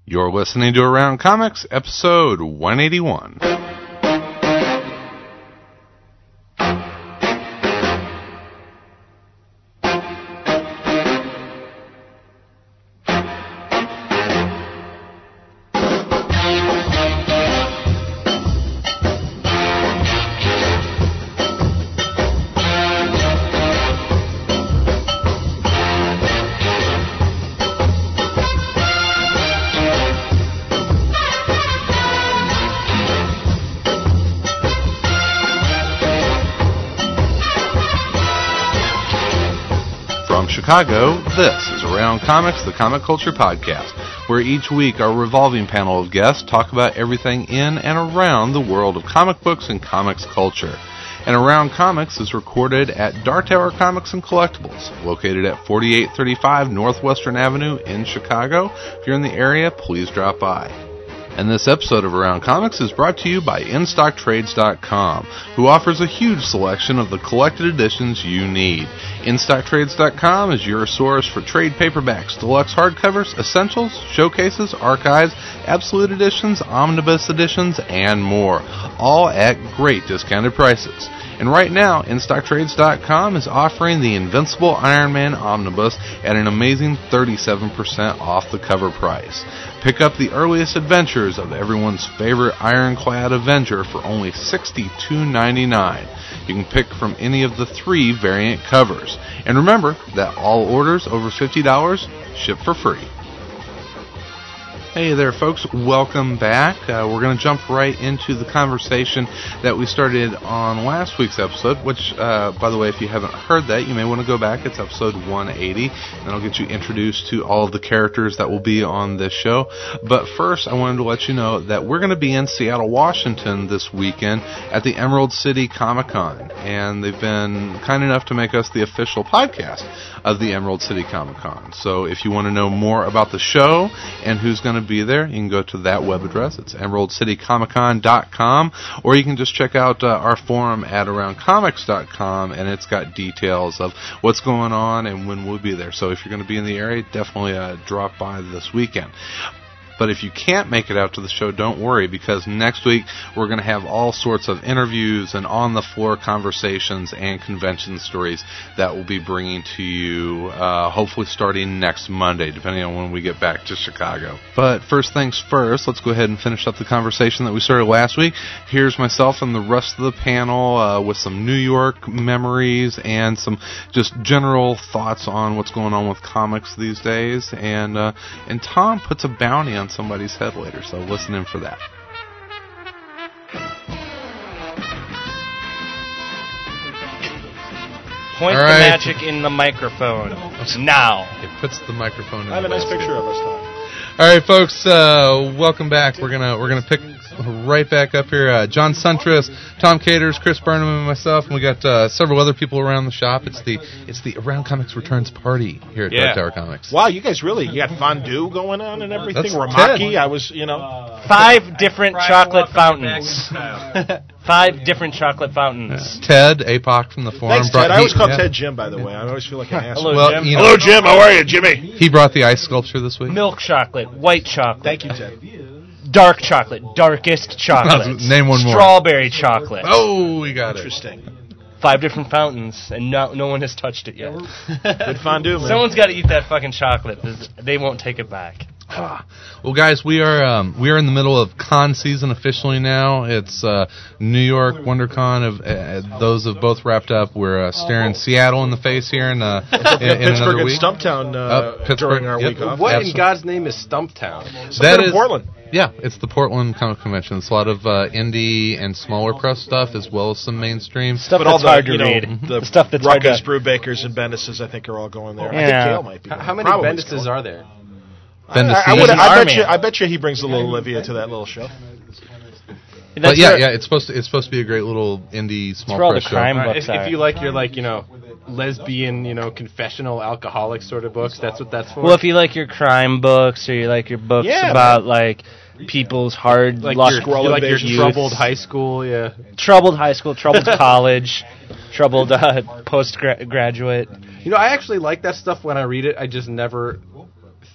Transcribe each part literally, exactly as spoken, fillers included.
You're listening to Around Comics, episode one eighty-one. Chicago, this is Around Comics, the comic culture podcast, where each week our revolving panel of guests talk about everything in and around the world of comic books and comics culture. And Around Comics is recorded at Dark Tower Comics and Collectibles, located at forty-eight thirty-five Northwestern Avenue in Chicago. If you're in the area, please drop by. And this episode of Around Comics is brought to you by In Stock Trades dot com, who offers a huge selection of the collected editions you need. In Stock Trades dot com is your source for trade paperbacks, deluxe hardcovers, essentials, showcases, archives, absolute editions, omnibus editions, and more, all at great discounted prices. And right now, In Stock Trades dot com is offering the Invincible Iron Man Omnibus at an amazing thirty-seven percent off the cover price. Pick up the earliest adventures of everyone's favorite ironclad Avenger for only sixty-two ninety-nine. You can pick from any of the three variant covers. And remember that all orders over fifty dollars ship for free. Hey there, folks. Welcome back. Uh, we're going to jump right into the conversation that we started on last week's episode, which, uh, by the way, if you haven't heard that, you may want to go back. It's episode one eighty, and I'll get you introduced to all of the characters that will be on this show. But first, I wanted to let you know that we're going to be in Seattle, Washington this weekend at the Emerald City Comic Con, and they've been kind enough to make us the official podcast of the Emerald City Comic Con. So if you want to know more about the show and who's going to be there, you can go to that web address. It's emerald city comic con dot com, or you can just check out uh, our forum at around comics dot com, and it's got details of what's going on and when we'll be there. So if you're going to be in the area, definitely uh, drop by this weekend. But if you can't make it out to the show, don't worry, because next week we're going to have all sorts of interviews and on-the-floor conversations and convention stories that we'll be bringing to you, uh, hopefully starting next Monday, depending on when we get back to Chicago. But first things first, let's go ahead and finish up the conversation that we started last week. Here's myself and the rest of the panel uh, with some New York memories and some just general thoughts on what's going on with comics these days. And, uh, and Tom puts a bounty on somebody's head later, so listen in for that. Point All the right. magic in the microphone now. It puts the microphone in. I have the a nice basket. picture of us, Tom. All right, folks, uh, welcome back. We're gonna we're gonna pick right back up here. Uh, John Suntress, Tom Caters, Chris Burnham, and myself, and we got uh, several other people around the shop. It's the it's the Around Comics Returns party here at Yeah. Dark Tower Comics. Wow, you guys really, you got fondue going on and everything. That's Ramaki, Ted. I was, you know. Five different chocolate fountains. Five different chocolate fountains. Ted, A P O C from the forum. Thanks, brought- Ted. I always he- call yeah. Ted Jim, by the way. I always feel like an asshole. Hello, Well, Jim. you know, Hello, Jim. How are you, Jimmy? he brought the ice sculpture this week. Milk chocolate, white chocolate. Thank you, Ted. Dark chocolate, darkest chocolate. Name one more. Strawberry chocolate. Oh, we got it. Interesting. Five different fountains, and no, no one has touched it yet. Good fondue, man. Someone's got to eat that fucking chocolate. They won't take it back. Ah. Well, guys, we are um, we are in the middle of con season officially now. It's uh, New York WonderCon. Of uh, those have both wrapped up. We're uh, staring Seattle in the face here in, uh, in, in Pittsburgh another and week. Stumptown uh, Uh, Pittsburgh, during our yep. week off. What Absolutely. in God's name is Stumptown? That Something in is Portland. Yeah, it's the Portland Comic Convention. It's a lot of uh, indie and smaller press stuff, as well as some mainstream. Stuff But all that's the, hard to you know, read. the The stuff that's hard Ruckus, to... Brewbakers, and Bendises, I think, are all going there. I Yeah. think Kale might be. How, going. how many Probably Bendises going. are there? Bendis I, I, would, season. I bet Army. you. I bet you he brings a little Olivia to that little show. But That's yeah, where- yeah, it's supposed to it's supposed to be a great little indie small where all press the show. crime All right, books if, are. if you like your like you know lesbian you know confessional alcoholic sort of books, that's what that's for. Well, if you like your crime books, or you like your books Yeah, about like people's hard like luck, your, you like your youth. troubled high school, yeah. troubled high school, troubled college, troubled uh, postgraduate. You know, I actually like that stuff when I read it. I just never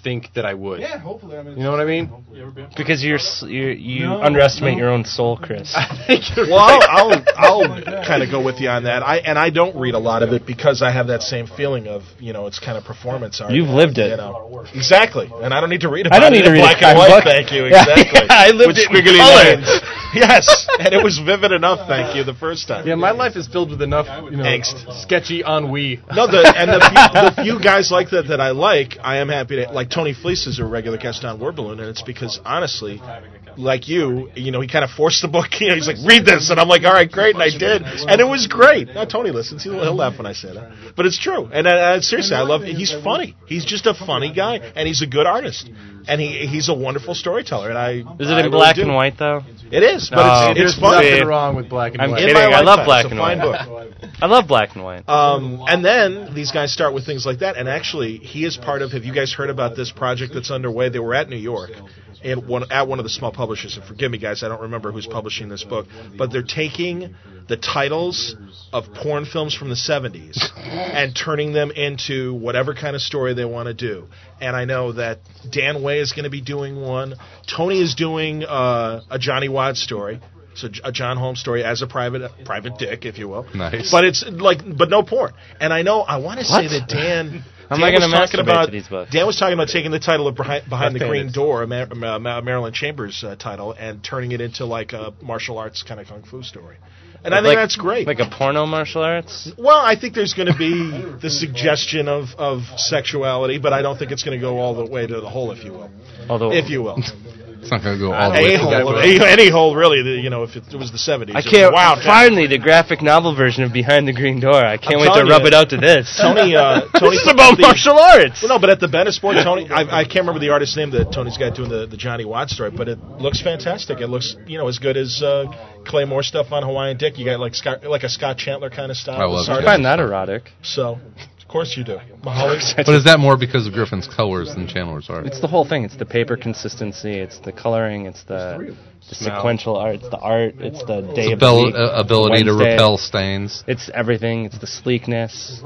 think that I would. Yeah, hopefully. I mean, You know what I mean? Because you're, s- you you No, underestimate no. your own soul, Chris. I think you're Well, right. I'll, I'll, I'll kind of go with you on that. I and I don't read a lot of it because I have that same feeling of, you know, it's kind of performance art. You've lived it. You know. Exactly, and I don't need to read about I don't it need to in read a black crime and white. book. Thank you. Yeah, Exactly. yeah, I lived With it in squiggly color. lines. Yes, and it was vivid enough. Thank you. The first time. Yeah, my life is filled with enough, you know, Angst. sketchy ennui. No, the and the few, the few guys like that that I like, I am happy to like. Tony Fleece is a regular guest on Word Balloon, and it's because honestly, like you, you know, he kind of forced the book. You know, he's like, read this, and I'm like, all right, great, and I did, and it was great. Now Tony listens; he'll, he'll laugh when I say that, but it's true. And uh, seriously, I love. He's funny. He's just a funny guy, and he's a good artist, and he he's a wonderful storyteller. And I Is it I in really black do. and white though? It is, but Oh, it's, it's There's fun. nothing See, wrong with black and I'm white. In kidding. my I love lifetime, black it's a and fine white. book. I love black and white. Um, and then these guys start with things like that. And actually, he is part of. Have you guys heard about this project that's underway? They were at New York, and one at one of the small publishers. And forgive me, guys, I don't remember who's publishing this book, but they're taking the titles of porn films from the seventies and turning them into whatever kind of story they want to do. And I know that Dan Way is going to be doing one. Tony is doing uh, a Johnny Wad story. So a John Holmes story as a private private dick, if you will. Nice. But it's like, but no porn. And I know I want to say that Dan. How am Dan I gonna was talking masturbate about to these books? Dan was talking about taking the title of Behind, Behind the Left-handed. Green Door, a Mar- Ma- Ma- Marilyn Chambers uh, title, and turning it into like a martial arts kind of kung fu story. And I think Like- that's great. Like a porno martial arts? Well, I think there's going to be the suggestion of, of sexuality, but I don't think it's going to go all the way to the hole, if you will. Although If you will. It's not going to go all the way A to hole, that. any, any hole, really. The, you know, if it, it was the seventies. I it was can't. Wow, finally, the graphic novel version of Behind the Green Door. I can't I'm wait to telling rub you, it out to this. Tony, uh, Tony, This is about the- martial arts. Well, no, but at the Bennisport, Tony, I, I can't remember the artist's name that Tony's got doing the, the Johnny Watt story, but it looks fantastic. It looks, you know, as good as uh, Clay Moore stuff on Hawaiian Dick. You got like Scott, like a Scott Chandler kind of style. I love Sardis. I find that erotic. So, of course you do. Mahali. But is that more because of Griffin's colors than Chandler's art? It's the whole thing. It's the paper consistency. It's the coloring. It's the, the sequential art. It's the art. It's the day of the Abil- week. uh, ability to Wednesday. repel stains. It's everything. It's the sleekness.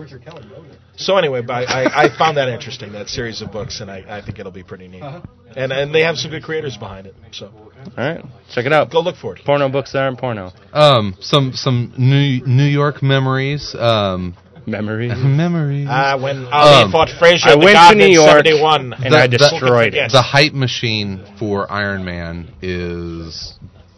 So anyway, but I, I found that interesting, that series of books, and I, I think it'll be pretty neat. And and they have some good creators behind it. So All right, check it out. go look for it. Porno books that aren't porno. Um, some some New New York memories. Um, Memories. memories. Ah, when Ali Um, fought Frazier I in the went to garden New in York seventy-one. and The- I the- destroyed it. The hype machine for Iron Man is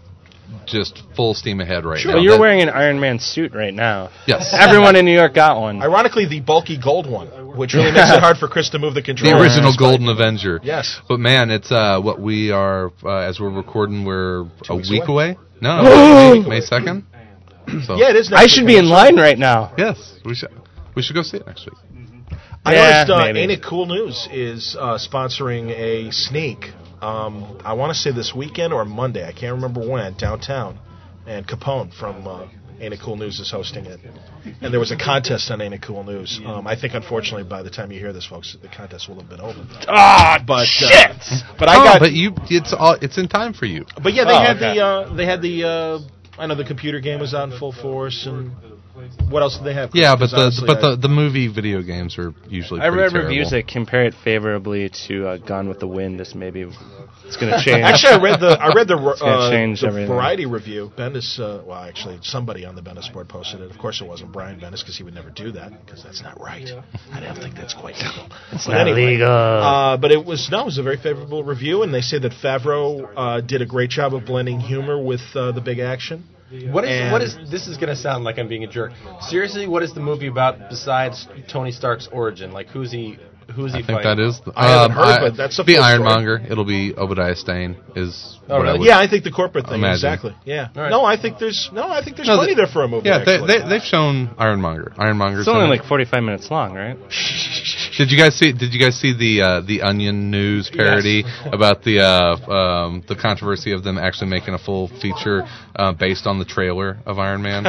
just full steam ahead right now. Well, you're That- wearing an Iron Man suit right now. Yes. Everyone in New York got one. Ironically, the bulky gold one, which really makes it hard for Chris to move the the controller. original Golden Avenger. Yes. But man, it's uh, what we are uh, as we're recording. We're a weeks week away. away. No, no May- May second. So, Yeah, it is. I should be in line right now. Yes, we should. We should go see it next week. I Yeah, noticed uh, maybe. Ain't It Cool News is uh, sponsoring a sneak. Um, I want to say this weekend or Monday. I can't remember when. Downtown, and Capone from uh, Ain't It Cool News is hosting it. And there was a contest on Ain't It Cool News. Um, I think, unfortunately, by the time you hear this, folks, the contest will have been over. Ah, But shit! uh, but I oh, got. but you, it's all, it's in time for you. But yeah, they Oh, had okay. the uh, they had the uh, I know the computer game was out in full force, and what else did they have? Yeah, but Because the honestly, but I- the, the movie video games are usually I pretty read terrible. reviews that compare it favorably to uh, Gone with the Wind. This maybe it's going to change. Actually, I read the I read the, gonna uh, change the everything. variety review. Bendis, uh, well, actually, somebody on the Bendis board posted it. Of course, it wasn't Brian Bendis because he would never do that because that's not right. I don't think that's quite legal. It's But not anyway, legal. Uh, but it was no, it was a very favorable review, and they say that Favreau uh, did a great job of blending humor with uh, the big action. What is And- what is this is going to sound like I'm being a jerk. Seriously, what is the movie about besides Tony Stark's origin? Like who's he who's he I think fighting? that is. The, I haven't um, heard, I- but that's a be full Ironmonger. It'll be Obadiah Stane. Is Oh, what I really? would- Yeah, I think the corporate thing Imagine. exactly. Yeah. All right. No, I think there's no, I think there's No, plenty the- there for a movie. Yeah, they, actually. they they've shown Ironmonger. Ironmonger's It's only in it. like forty-five minutes long, right? Did you guys see? Did you guys see the uh, the Onion News parody about the uh, um, the controversy of them actually making a full feature uh, based on the trailer of Iron Man?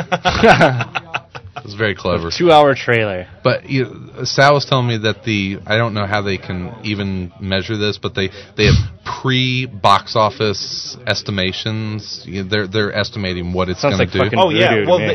It was very clever. Two-hour trailer. But you, Sal was telling me that the I don't know how they can even measure this, but they, they have pre box office estimations. You know, they're they're estimating what it's Sounds going like to do. fucking Oh yeah, voodoo to well, me. they,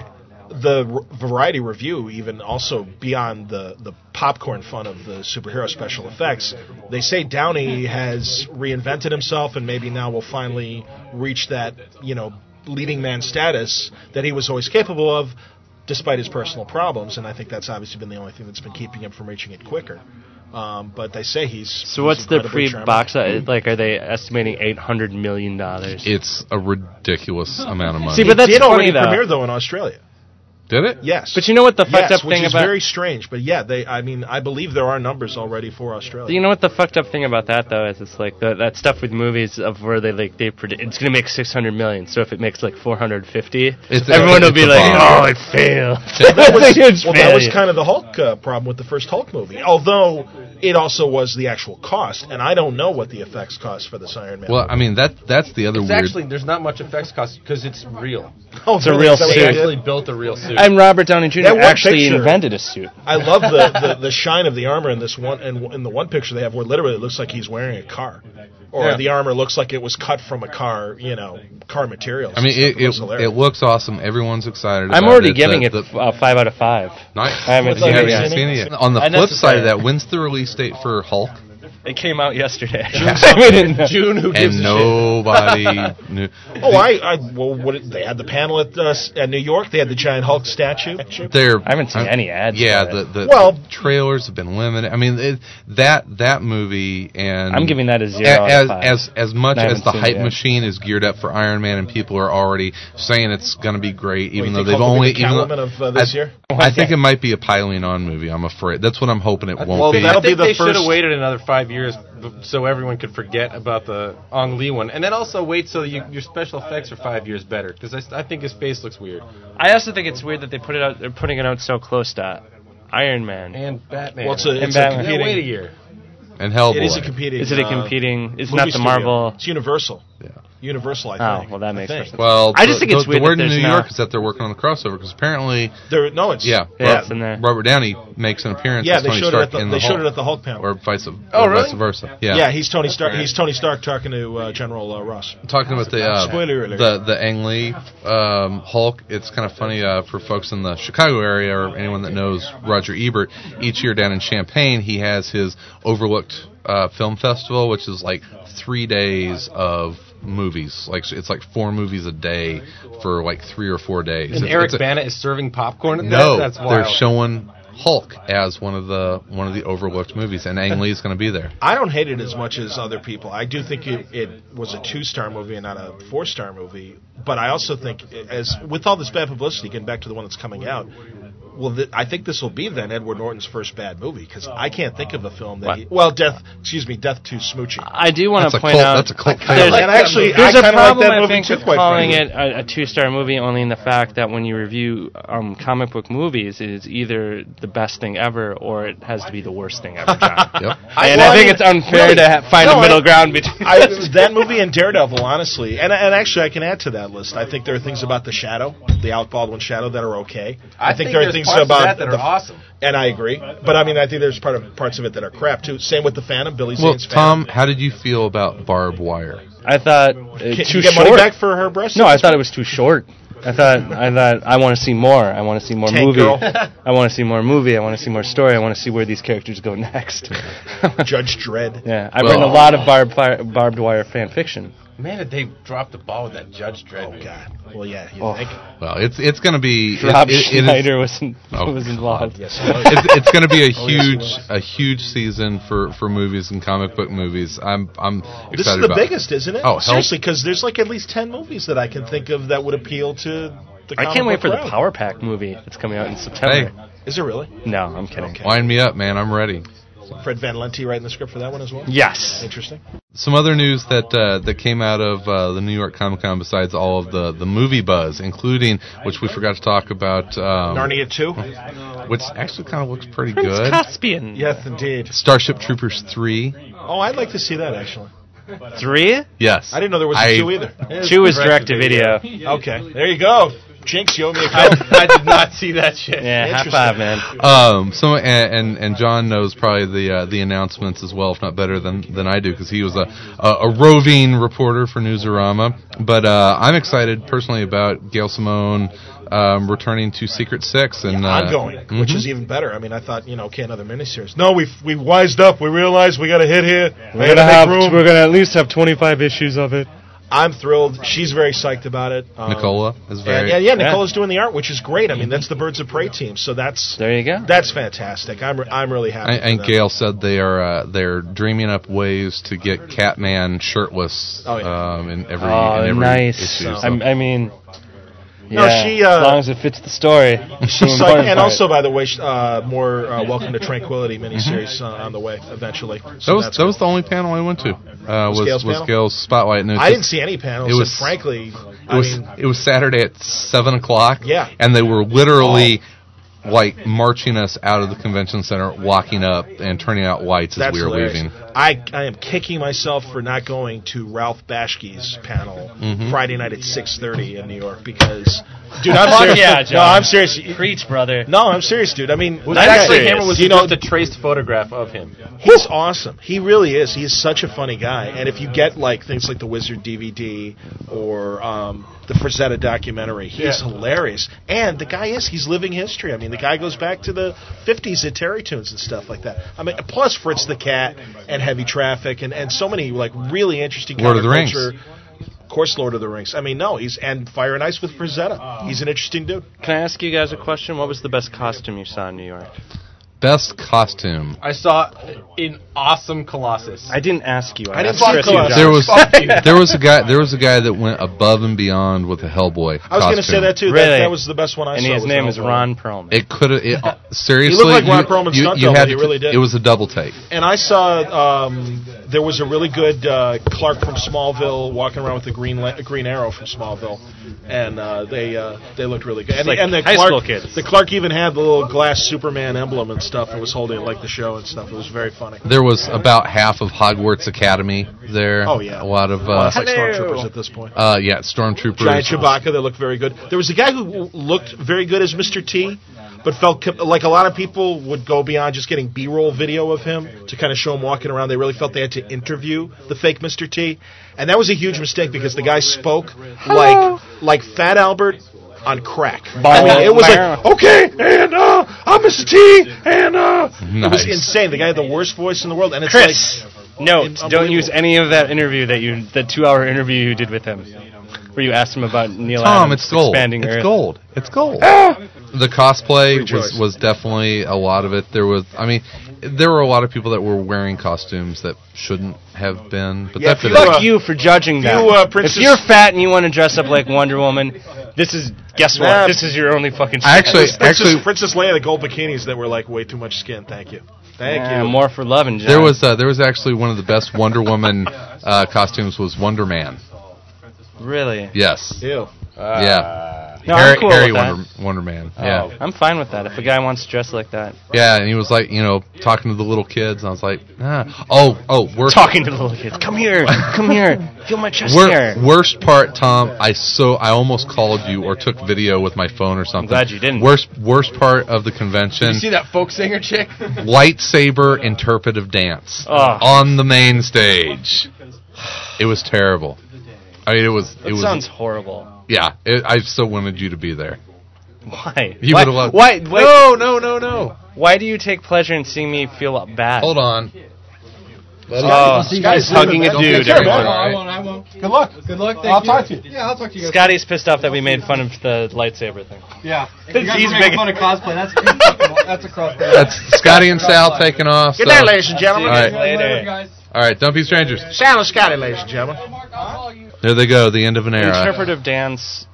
the R- Variety review, even also beyond the, the popcorn fun of the superhero special effects, they say Downey has reinvented himself and maybe now will finally reach that, you know, leading man status that he was always capable of, despite his personal problems. And I think that's obviously been the only thing that's been keeping him from reaching it quicker. Um, but they say he's So he's what's the incredibly pre-box? charming. Like, are they estimating eight hundred million dollars? It's a ridiculous amount of money. See, but It that's did funny, already though. premiere, though, in Australia. Did it? Yes. But you know what the fucked yes, up which thing is about very strange. But yeah, they. I mean, I believe there are numbers already for Australia. You know what the fucked up thing about that though is? It's like the, that stuff with movies of where they like they predict it's gonna make six hundred million. So if it makes like four hundred fifty, It's- everyone will it's be a like, bomb. "Oh, it failed." that was, It's a huge well, that was failure. kind of the Hulk uh, problem with the first Hulk movie. Although it also was the actual cost, and I don't know what the effects cost for this Iron Man. Well, I mean that that's the other It's weird. actually there's not much effects cost because it's real. oh, it's a really? real Is that what suit. they They did? actually built a real suit. And Robert Downey Junior That one actually picture- invented a suit. I love the, the, the shine of the armor in this one, and in the one picture they have where literally it looks like he's wearing a car, or Yeah. the armor looks like it was cut from a car, you know, car materials. I mean, it was it, hilarious. it looks awesome. Everyone's excited. I'm about already it. giving The- it the- uh, five out of five. Nice. I haven't Have seen you it seen yet. it? seen it yet. On the I flip side of necessarily- that, when's the release date for Hulk? It came out yesterday. we didn't know. June, who gives And a nobody knew. Oh, I, I well, what they had the panel at uh, at New York. They had the giant Hulk statue. They're, I haven't seen any ads Yeah, for the, it. the, Well- the trailers have been limited. I mean, it, that that movie and I'm giving that a zero a- out of as five. as as much I as haven't the seen it hype yet. machine is geared up for Iron Man, and people are already saying it's going to be great, even you though think they've Hulk will only be the even though- Catwoman of, uh, this I, year? I think it might be a piling on movie. I'm afraid that's what I'm hoping it won't well, be. that'll I think be the they should have first- waited another five years b- so everyone could forget about the Ong Lee one, and then also wait so you, your special effects are five years better because I, s- I think his face looks weird. I also think it's weird that they put it out. They're putting it out so close to Iron Man. And Batman. Well, it's a, And it's a Batman. yeah, competing. wait a year. and Hellboy. It is a competing. Is it a uh, competing? It's movie not the studio. Marvel. It's Universal. Yeah. Universal, I Oh, think. well, that I makes think. more sense. Well, I just the, think it's the, weird the word that in New there's York not- is that they're working on the crossover because apparently, There, no, it's yeah, Yeah, Rob- it's in there. Robert Downey makes an appearance yeah. as They Tony showed it Stark at the in they the showed Hulk, it at the Hulk panel. or vice, Oh, or really? vice versa. Yeah. yeah, he's Tony Stark. He's Tony Stark talking to uh, General uh, Ross. Talking about the uh, Spoiler alert. the the Ang Lee um, Hulk, it's kind of funny uh, for folks in the Chicago area or anyone that knows Roger Ebert. Each year down in Champaign, he has his Overlooked uh, Film Festival, which is like three days of movies. Like it's like four movies a day for like three or four days. And It's- Eric it's a- Bana is serving popcorn at No, that? That's they're wild. showing Hulk as one of the one of the overlooked movies, and Ang Lee's going to be there. I don't hate it as much as other people. I do think it, it was a two-star movie and not a four-star movie. But I also think, as with all this bad publicity, getting back to the one that's coming out, well, th- I think this will be then Edward Norton's first bad movie because I can't think of a film that. What? He, well, Death. Excuse me, Death to Smoochie. I do want That's to a point cult. out That's a cult there's, favorite. And actually, there's I a kinda like problem that I movie think too, with quite calling frankly. it a, a two-star movie only in the fact that when you review um, comic book movies, it is either the best thing ever or it has to be the worst thing ever, John. Yep. I- And well, I think I mean, it's unfair really, to ha- find no, a middle I- ground between. I, that movie and Daredevil, honestly, and and actually, I can add to that list. I think there are things about the Shadow, the Alec Baldwin Shadow, that are okay. I, think, there are there's things parts of about that that the, are awesome. and I agree. But I mean, I think there's part of parts of it that are crap too. Same with the Phantom, Billy Well, Zane's Tom, Phantom. how did you feel about Barbed Wire? I thought uh, Can too you get short. money back for her breast? No, I thought it was too short. I thought I thought I want to see more. I want to see more Tank movie. Girl. I want to see more movie. I want to see more story. I want to see where these characters go next. Judge Dredd. Yeah, I've Well- written a lot of barbed fire, barbed wire fan fiction. Man, did they drop the ball with that Judge Dredd? Oh God. Well, yeah. You Oh. think? Well, it's it's going to be it- Rob it- it is- Schneider was in, Oh, was involved. Yes. it's, it's going to be a Oh, yes, he huge was. a huge season for, for movies and comic book movies. I'm I'm excited This is the about it. biggest, isn't it? Oh, hell- seriously, because there's like at least ten movies that I can think of that would appeal to the. I comic can't wait book for the crowd. Power Pack movie that's coming out in September. Hey. Is it really? No, I'm kidding. Okay. Wind me up, man. I'm ready. Fred Van Lente writing the script for that one as well. Yes. Interesting. Some other news that uh, that came out of uh, the New York Comic Con, besides all of the, the movie buzz, including which we forgot to talk about, um, Narnia two. which actually kind of looks pretty Prince good. Caspian. Yes, indeed. Starship Troopers three. Oh, I'd like to see that actually. Three? Yes, I didn't know there was a I- two either. Two is direct to video. Okay, there you go. Jinx, you owe me a I, Coke. I did not see that shit. Yeah, high Interesting. five, man. Um, so and, and and John knows probably the uh, the announcements as well, if not better than than I do, because he was a, a a roving reporter for Newsarama. But uh, I'm excited personally about Gail Simone um, returning to Secret Six and uh, ongoing, mhm. which is even better. I mean, I thought, you know, okay, another miniseries. No, we we wised up. We realized we got a hit here. We We're gotta gonna make have. room. We're gonna at least have twenty-five issues of it. I'm thrilled. She's very psyched about it. Um, Nicola is very. And, yeah, yeah, Nicola's doing the art, which is great. I mean, that's the Birds of Prey team, so that's There you go. that's fantastic. I'm re- I'm really happy. I, for and them. Gail said they are uh, they're dreaming up ways to get Catman shirtless Oh, yeah. um, in every Oh, in every nice. issue. So- so. I, I mean, No, yeah, she, uh, as long as it fits the story. It's the She's important like, and part. also, by the way, sh- uh, more uh, Welcome to Tranquility miniseries uh, on the way eventually. So that was that's that was cool. the only panel I went to. Uh, Was was Gail's was panel? Gail's spotlight. And it was I just- didn't see any panels. it was- and frankly, It I was mean, it was Saturday at seven o'clock. Yeah. and they were literally like marching us out of the convention center, walking up and turning out lights as that's we were hilarious. leaving. I I am kicking myself for not going to Ralph Bashke's panel Mhm. Friday night at six thirty in New York because, dude, I'm Fuck serious. yeah, No, John. I'm serious. Preach, brother. No, I'm serious, dude. I mean, Was that that guy- actually him, or was you it know, just a traced photograph of him? he's awesome. He really is. He's such a funny guy. And if you get like things like the Wizard D V D or um, the Frazetta documentary, he's Yeah. hilarious. And the guy is, he's living history. I mean, the guy goes back to the fifties at Terry Tunes and stuff like that. I mean, plus Fritz the Cat and Heavy Traffic and, and so many like really interesting Lord of the Rings. counterculture- Of course, Lord of the Rings. I mean, no, he's and Fire and Ice with Frazetta. He's an interesting dude. Can I ask you guys a question? What was the best costume you saw in New York? Best costume. I saw an awesome Colossus. I didn't ask you. I, I didn't asked see Chris Colossus. and There John. was Fuck you. there was a guy there was a guy that went above and beyond with a Hellboy. I was going to say costume. that too. Really? That, that was the best one I and saw. his was name is Hellboy. Ron Perlman. It could have it, uh, seriously. He looked like Ron you- Perlman's you, stunt you double. had He to- really did. It was a double take. And I saw um, there was a really good uh, Clark from Smallville walking around with the green la- green arrow from Smallville, and uh, they uh, they looked really good. And, like and the high Clark, school kids. the Clark even had the little glass Superman emblem and stuff, and was holding it like the show and stuff. It was very funny. There was about half of Hogwarts Academy there. Oh yeah, a lot of well, uh, it's like Hello. stormtroopers at this point. uh, yeah, stormtroopers. Giant Chewbacca that looked very good. There was a guy who looked very good as Mister T, but felt com- like a lot of people would go beyond just getting B-roll video of him to kind of show him walking around. They really felt they had to interview the fake Mister T, and that was a huge mistake because the guy spoke like like Fat Albert on crack. I mean, it was like, okay, and uh, I'm Mister T, and uh, it was Nice. insane. The guy had the worst voice in the world, and it's Chris, like, note, it's don't unbelievable. use any of that interview that you, the two-hour interview you did with him, where you asked him about Neil Tom, Adams it's gold. expanding It's Earth. gold. It's gold. The cosplay was, choice. was definitely a lot of it. There was, I mean, there were a lot of people that were wearing costumes that shouldn't have been. But Yeah, that's if it. you, Fuck uh, you for judging that. you, uh, Princess- if you're fat and you want to dress up like Wonder Woman, this is guess what? Nah. This is your only fucking. I actually, Princess, actually, Princess Leia, the gold bikinis that were like way too much skin. Thank you, thank Yeah, you. more for love and John. there was uh, there was actually one of the best Wonder Woman uh, costumes was Wonder Man. really. Yes. Ew. Yeah. No, Harry, I'm cool Harry with that. Wonder, Wonder Man. Yeah. I'm fine with that. If a guy wants to dress like that, Yeah, and he was like, you know, talking to the little kids. And I was like, ah. Oh, oh, worst, talking to the little kids. Come here, come here, feel my chest wor- hair. worst part, Tom. I so I almost called you or took video with my phone or something. glad you didn't. Worst worst part of the convention. You see that folk singer chick? Lightsaber interpretive dance Oh. on the main stage. It was terrible. I mean, it was. That it was. sounds horrible. Yeah, it, I still wanted you to be there. Why? You why, would've loved- why, why, No, no, no, no. why do you take pleasure in seeing me feel bad? Hold on. Oh, see you Scotty's guys hugging a later, man. dude. Take care, everyone. man. I won't, I won't. Good luck. Good luck. Thank I'll you. talk to you. Yeah, I'll talk to you guys. Scotty's pissed off that we made fun of the lightsaber thing. Yeah. He's You guys are big- making fun of cosplay. That's that's across there. That's Scotty and Sal taking off. Good so- night, ladies and gentlemen. All right. Later. guys. All right, don't be strangers. Sal and Scotty, ladies and gentlemen. There they go, the end of an era. Interpretive dance.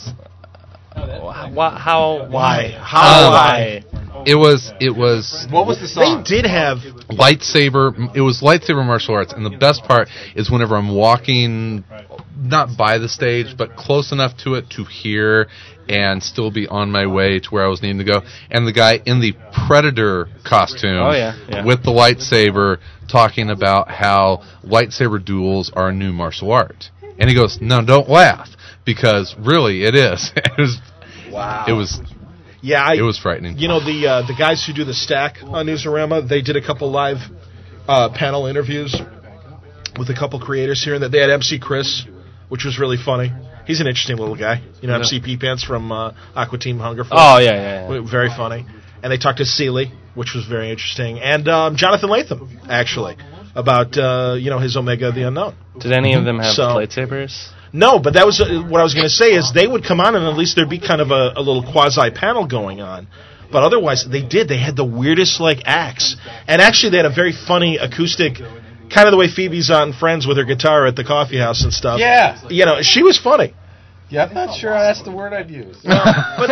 Why? How? Why? How? Um, Why? It was it was What was the They song? did have lightsaber. It was lightsaber martial arts, and the best part is whenever I'm walking, not by the stage, but close enough to it to hear and still be on my way to where I was needing to go. And the guy in the Predator costume, Oh, yeah, yeah. with the lightsaber, talking about how lightsaber duels are a new martial art. And he goes, "No, don't laugh, because really it is." It was Wow. It was Yeah, I, it was frightening. You know, the uh, the guys who do the stack on Newsarama, they did a couple live uh, panel interviews with a couple creators here, and that they had M C Chris, which was really funny. He's an interesting little guy. You know, M C P Pants from uh, Aqua Team Hunger Force. Oh, yeah, yeah, yeah. Very funny. And they talked to Seeley, which was very interesting, and um, Jonathan Latham, actually, about uh, you know his Omega the Unknown. Did any of them have So- lightsabers? No, but that was uh, what I was going to say is they would come on and at least there'd be kind of a, a little quasi panel going on. But otherwise, they did. They had the weirdest like acts, and actually they had a very funny acoustic, kind of the way Phoebe's on Friends with her guitar at the coffee house and stuff. Yeah. You know, she was funny. Yeah, I'm not sure that's the word I'd use. But, but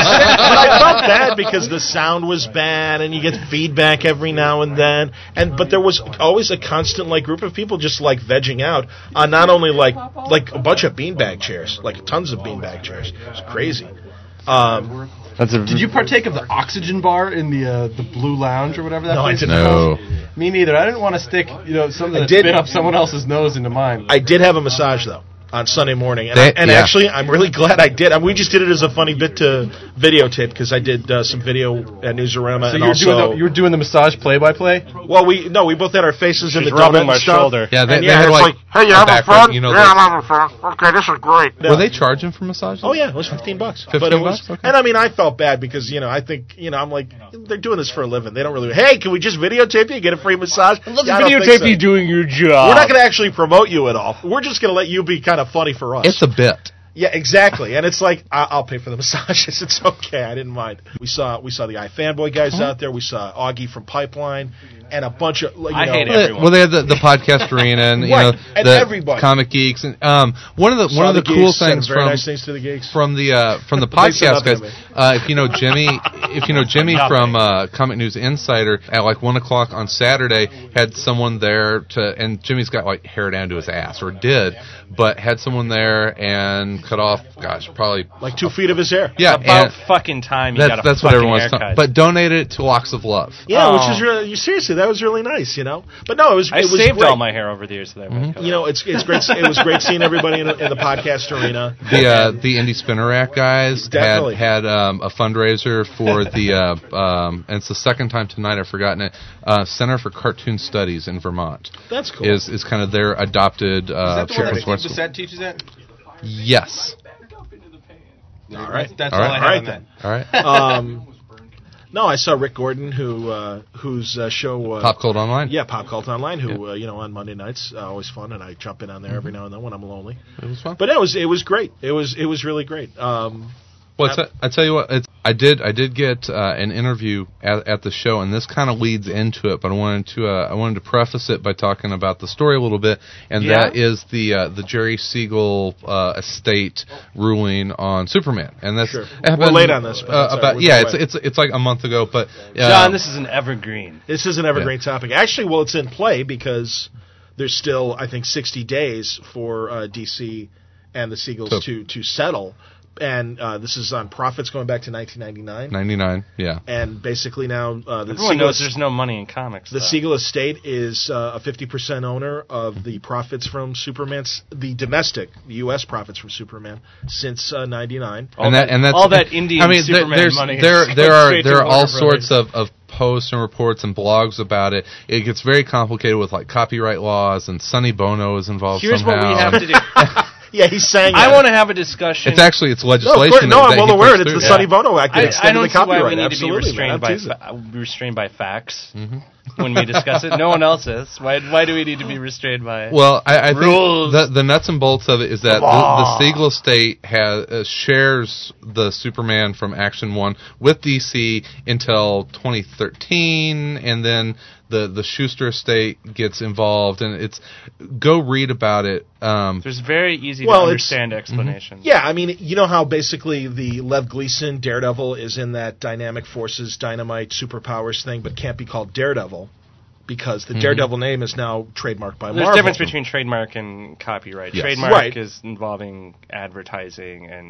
I felt bad because the sound was bad and you get feedback every now and then. And but there was always a constant like group of people just like vegging out on not only like like a bunch of beanbag chairs, like tons of beanbag chairs. It was crazy. Um, That's a Did you partake of the oxygen bar in the uh, the Blue Lounge or whatever that No, I place is didn't. called? No. Me neither. I didn't want to stick, you know, something I that did- spit up someone else's nose into mine. I did have a massage though on Sunday morning, and, They- I, and yeah. actually I'm really glad I did. I mean, we just did it as a funny bit to videotape because I did uh, some video at Newsarama so and you were also. doing the you were doing the massage play by play. well, we no, we both had our faces in She's the donut rubbing and my stuff. shoulder. Yeah, they, And they yeah, had it's like, like, hey, you a having background, fun? You know, Yeah, the- I'm having fun. Okay, this is great. were they charging for massages? Oh yeah, it was fifteen bucks. fifteen but it was, bucks? Okay. And I mean, I felt bad because you know, I think you know, I'm like, they're doing this for a living. They don't really. Hey, can we just videotape you, get a free massage? I'd love to videotape you doing your job. We're not going to actually promote you at all. We're just going to let you be kind of funny for us. It's a bit. Yeah, exactly. And it's like I- I'll pay for the massages. It's okay. I didn't mind. We saw we saw the iFanboy guys out there. We saw Augie from Pipeline, and a bunch of like, you I know, hate Well, they- everyone. well, they had the, the podcast arena and you Right, know and the everybody. comic geeks and um one of the saw one of the, cool geeks, said things very from nice things to the geeks. from the uh, from the They said podcast nothing guys. to me. Uh, if you know Jimmy, if you know Jimmy from uh, Comic News Insider, at like one o'clock on Saturday, had someone there to, and Jimmy's got like hair down to his ass, or did, but had someone there and cut off, gosh, probably Like two feet of his hair. yeah, About and fucking time you that's got a that's what fucking everyone's haircut. talking. But donated it to Locks of Love. Yeah, Oh. which is really you, seriously that was really nice, you know. But no, it was I it was saved great. all my hair over the years. So that Mm-hmm. You know, it's it's great. It was great seeing everybody in, in the podcast arena. The uh, the Indie Spinner Rack guys Definitely. had had um, a fundraiser for the uh, um, and it's the second time tonight I've forgotten it. Uh, Center for Cartoon Studies in Vermont That's cool. is is kind of their adopted uh, Is that the one that children's Steve website. Bissett teaches at? Yes. All right, that's All all, right. I have All right on then. that. All right. Um, no, I saw Rick Gordon, who uh, whose uh, show uh, Pop Cult Online. Yeah, Pop Cult Online, who uh, you know on Monday nights, uh, always fun, and I jump in on there every now and then when I'm lonely. It was fun. But it was it was great. It was it was really great. Um, Well, I, t- I tell you what, it's, I did I did get uh, an interview at, at the show, and this kind of leads into it. But I wanted to uh, I wanted to preface it by talking about the story a little bit, and Yeah? that is the uh, the Jerry Siegel uh, estate ruling on Superman, and that's Sure. it We're happened, late on this, but uh, that's all about right. We're yeah, way. it's it's it's like a month ago, but uh, John, this is an evergreen. this is an evergreen topic. Actually, well, it's in play because there's still I think sixty days for uh, D C and the Siegels So- to to settle. And uh, this is on profits going back to nineteen ninety-nine. ninety-nine, yeah. And basically now uh, the Everyone Siegel knows there's no money in comics. The though. Siegel estate is uh, a fifty percent owner of the profits from Superman's, the domestic U S profits from Superman since uh, ninety-nine. All and that, that- and that's all that Indian I mean, there- Superman there's, money is there going there are straight to there are all Warner Brothers. sorts of, of posts and reports and blogs about it. It gets very complicated with like copyright laws, and Sonny Bono is involved Here's somehow. what we have to do. Yeah, he's saying I that. want to have a discussion. It's actually it's No, of legislation. course, no, that, I'm that well he aware. puts It's the through. Sonny Bono Act that I, I extended don't the see why copyright. we need to be Absolutely, man. restrained I'm by teasing. fa- restrained by facts when we discuss it. No one else is. Why? Why do we need to be restrained by it? Well, I, I Rules. think the, the nuts and bolts of it is that the, the Siegel estate has uh, shares the Superman from Action One with D C until twenty thirteen, and then the the Schuster estate gets involved, and it's go read about it. Um, There's very easy Well, to it's- understand explanations. Yeah, I mean, you know how basically the Lev Gleason Daredevil is in that Dynamic Forces Dynamite superpowers thing, but can't be called Daredevil because the Daredevil name is now trademarked by There's Marvel. a difference between trademark and copyright. Yes. Trademark Right. is involving advertising and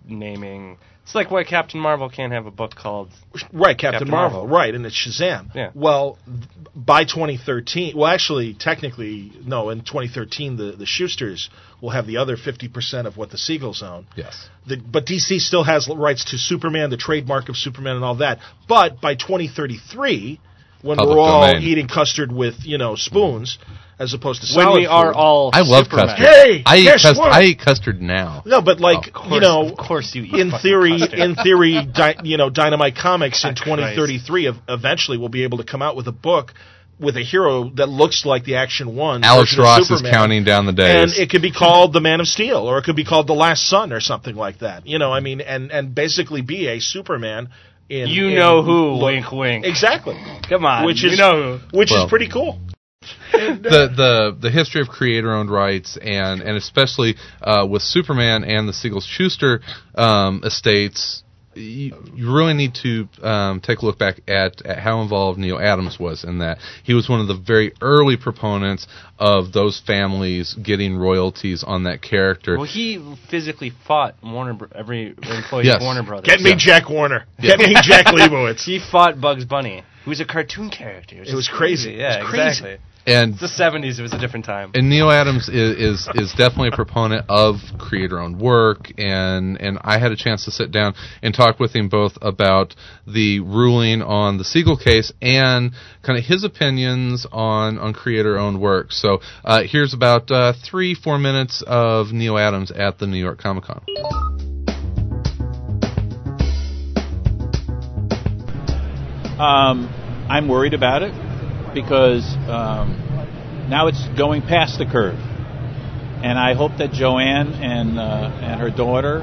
naming. It's like why Captain Marvel can't have a book called right Captain, Captain Marvel, Marvel. right, and it's Shazam. Yeah. Well, by twenty thirteen, well, actually, technically, no, in twenty thirteen, the the Schusters will have the other fifty percent of what the Siegels own. Yes. The, but D C still has rights to Superman, the trademark of Superman, and all that. But by twenty thirty-three, when Public we're all domain. eating custard with you know spoons as opposed to when solid we are food. all I love Superman. custard. Hey, I eat guess custard. what? I eat custard now. No, but like Of course, you know, of course you eat in fucking theory, custard. in theory, di- you know, Dynamite Comics in God twenty thirty-three ev- eventually will be able to come out with a book with a hero that looks like the Action One. Alex version of Ross is Superman. counting down the And days. it could be called The Man of Steel, or it could be called The Last Son, or something like that. You know, I mean, and and basically be a Superman. In, You in know who, look- wink, wink. Exactly. Come on, Which you is know who. which Well, is pretty cool. the the the history of creator-owned rights, and and especially uh, with Superman and the Siegel-Schuster um, estates, you, you really need to um, take a look back at, at how involved Neil Adams was in that. He was one of the very early proponents of those families getting royalties on that character. Well, he physically fought Warner, Bro- every employee Yes. of Warner Brothers. Get me Yeah. Jack Warner. Get me Jack Leibowitz. He fought Bugs Bunny, who's a cartoon character. It was crazy. Yeah, It was crazy. exactly. And It's the seventies. It was a different time. And Neil Adams is, is is definitely a proponent of creator-owned work, and and I had a chance to sit down and talk with him both about the ruling on the Siegel case and kind of his opinions on, on creator-owned work. So uh, here's about uh, three, four minutes of Neil Adams at the New York Comic Con. Um, I'm worried about it because um, now it's going past the curve, and I hope that Joanne and uh, and her daughter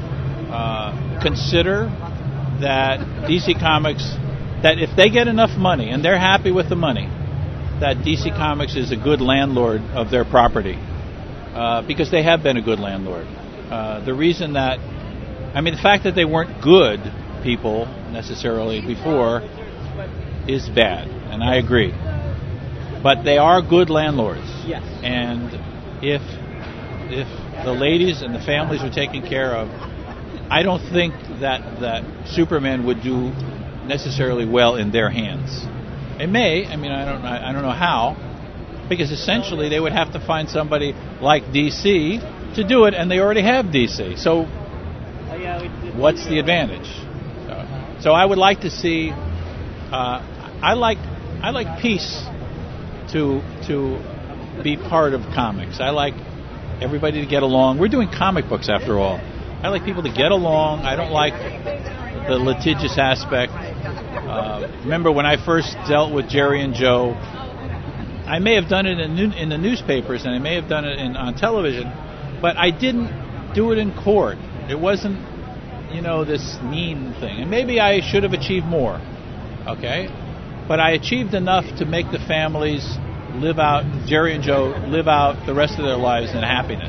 uh, consider that D C Comics, that if they get enough money and they're happy with the money, that D C Comics is a good landlord of their property, uh, because they have been a good landlord. Uh, the reason that, I mean, the fact that they weren't good people necessarily before is bad, and I agree. But they are good landlords. Yes. And if if the ladies and the families are taken care of, I don't think that that Superman would do necessarily well in their hands. It may. I mean, I don't. I don't know how, because essentially they would have to find somebody like D C to do it, and they already have D C. So, what's the advantage? So, so I would like to see. Uh, I like I like peace to to be part of comics. I like everybody to get along. We're doing comic books after all. I like people to get along. I don't like the litigious aspect. Uh, remember when I first dealt with Jerry and Joe, I may have done it in, new, in the newspapers and I may have done it in, on television, but I didn't do it in court. It wasn't, you know, this mean thing. And maybe I should have achieved more, okay? But I achieved enough to make the families live out, Jerry and Joe live out the rest of their lives in happiness.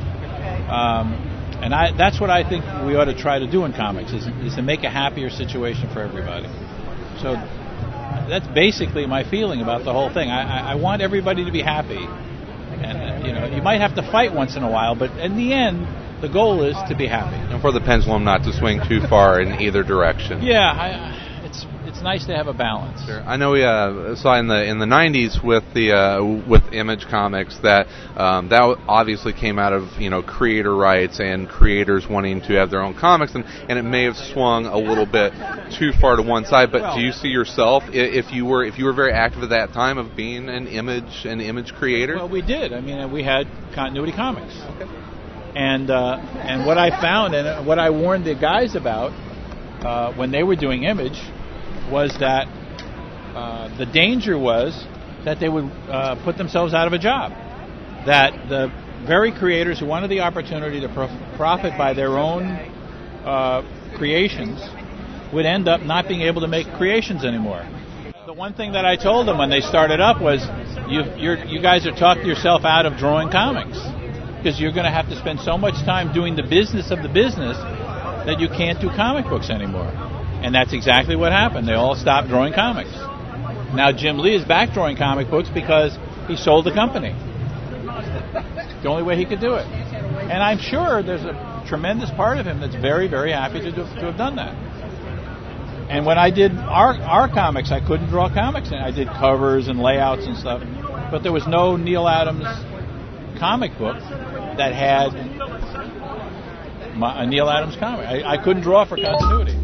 Um, and I, that's what I think we ought to try to do in comics, is, is to make a happier situation for everybody. So that's basically my feeling about the whole thing. I, I, I want everybody to be happy. And, uh, you know, you might have to fight once in a while, but in the end, the goal is to be happy. And for the pendulum not to swing too far in either direction. Yeah, I, it's it's nice to have a balance. Sure. I know we uh, saw in the in the nineties with the uh, with Image Comics that um, that obviously came out of, you know, creator rights and creators wanting to have their own comics, and, and it may have swung a little bit too far to one side. But Well, do you see yourself, i- if you were if you were very active at that time of being an image an image creator? Well, we did. I mean, we had Continuity Comics. And uh, and what I found and what I warned the guys about uh, when they were doing Image was that uh, the danger was that they would uh, put themselves out of a job. That the very creators who wanted the opportunity to prof- profit by their own uh, creations would end up not being able to make creations anymore. The one thing that I told them when they started up was, you you're, you guys are talking yourself out of drawing comics, because you're going to have to spend so much time doing the business of the business that you can't do comic books anymore. And that's exactly what happened. They all stopped drawing comics. Now Jim Lee is back drawing comic books because he sold the company. The only way he could do it. And I'm sure there's a tremendous part of him that's very, very happy to, do, to have done that. And when I did our our comics, I couldn't draw comics, and I did covers and layouts and stuff. But there was no Neal Adams comic book that had my, a Neal Adams comic. I, I couldn't draw for continuity.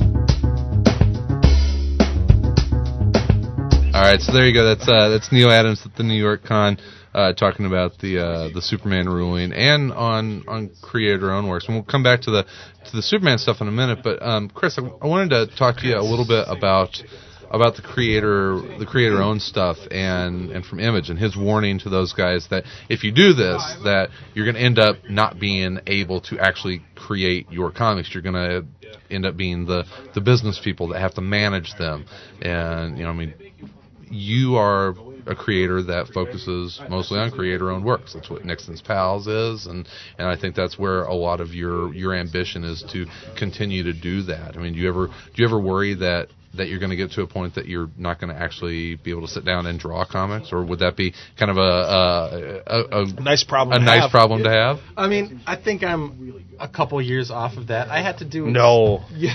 All right, so there you go. That's uh, that's Neal Adams at the New York Con uh, talking about the uh, the Superman ruling and on on creator-owned works. And we'll come back to the to the Superman stuff in a minute. But um, Chris, I, I wanted to talk to you a little bit about about the creator the creator-owned stuff and and from Image and his warning to those guys that if you do this, that you're going to end up not being able to actually create your comics. You're going to end up being the the business people that have to manage them. And you know, I mean. You are a creator that focuses mostly on creator-owned works. That's what Nixon's Pals is, and, and I think that's where a lot of your, your ambition is to continue to do that. I mean, do you ever do you ever worry that, that you're going to get to a point that you're not going to actually be able to sit down and draw comics, or would that be kind of a a, a, a nice problem? A to nice have. problem to have. I mean, I think I'm a couple years off of that. I had to do No. Yeah.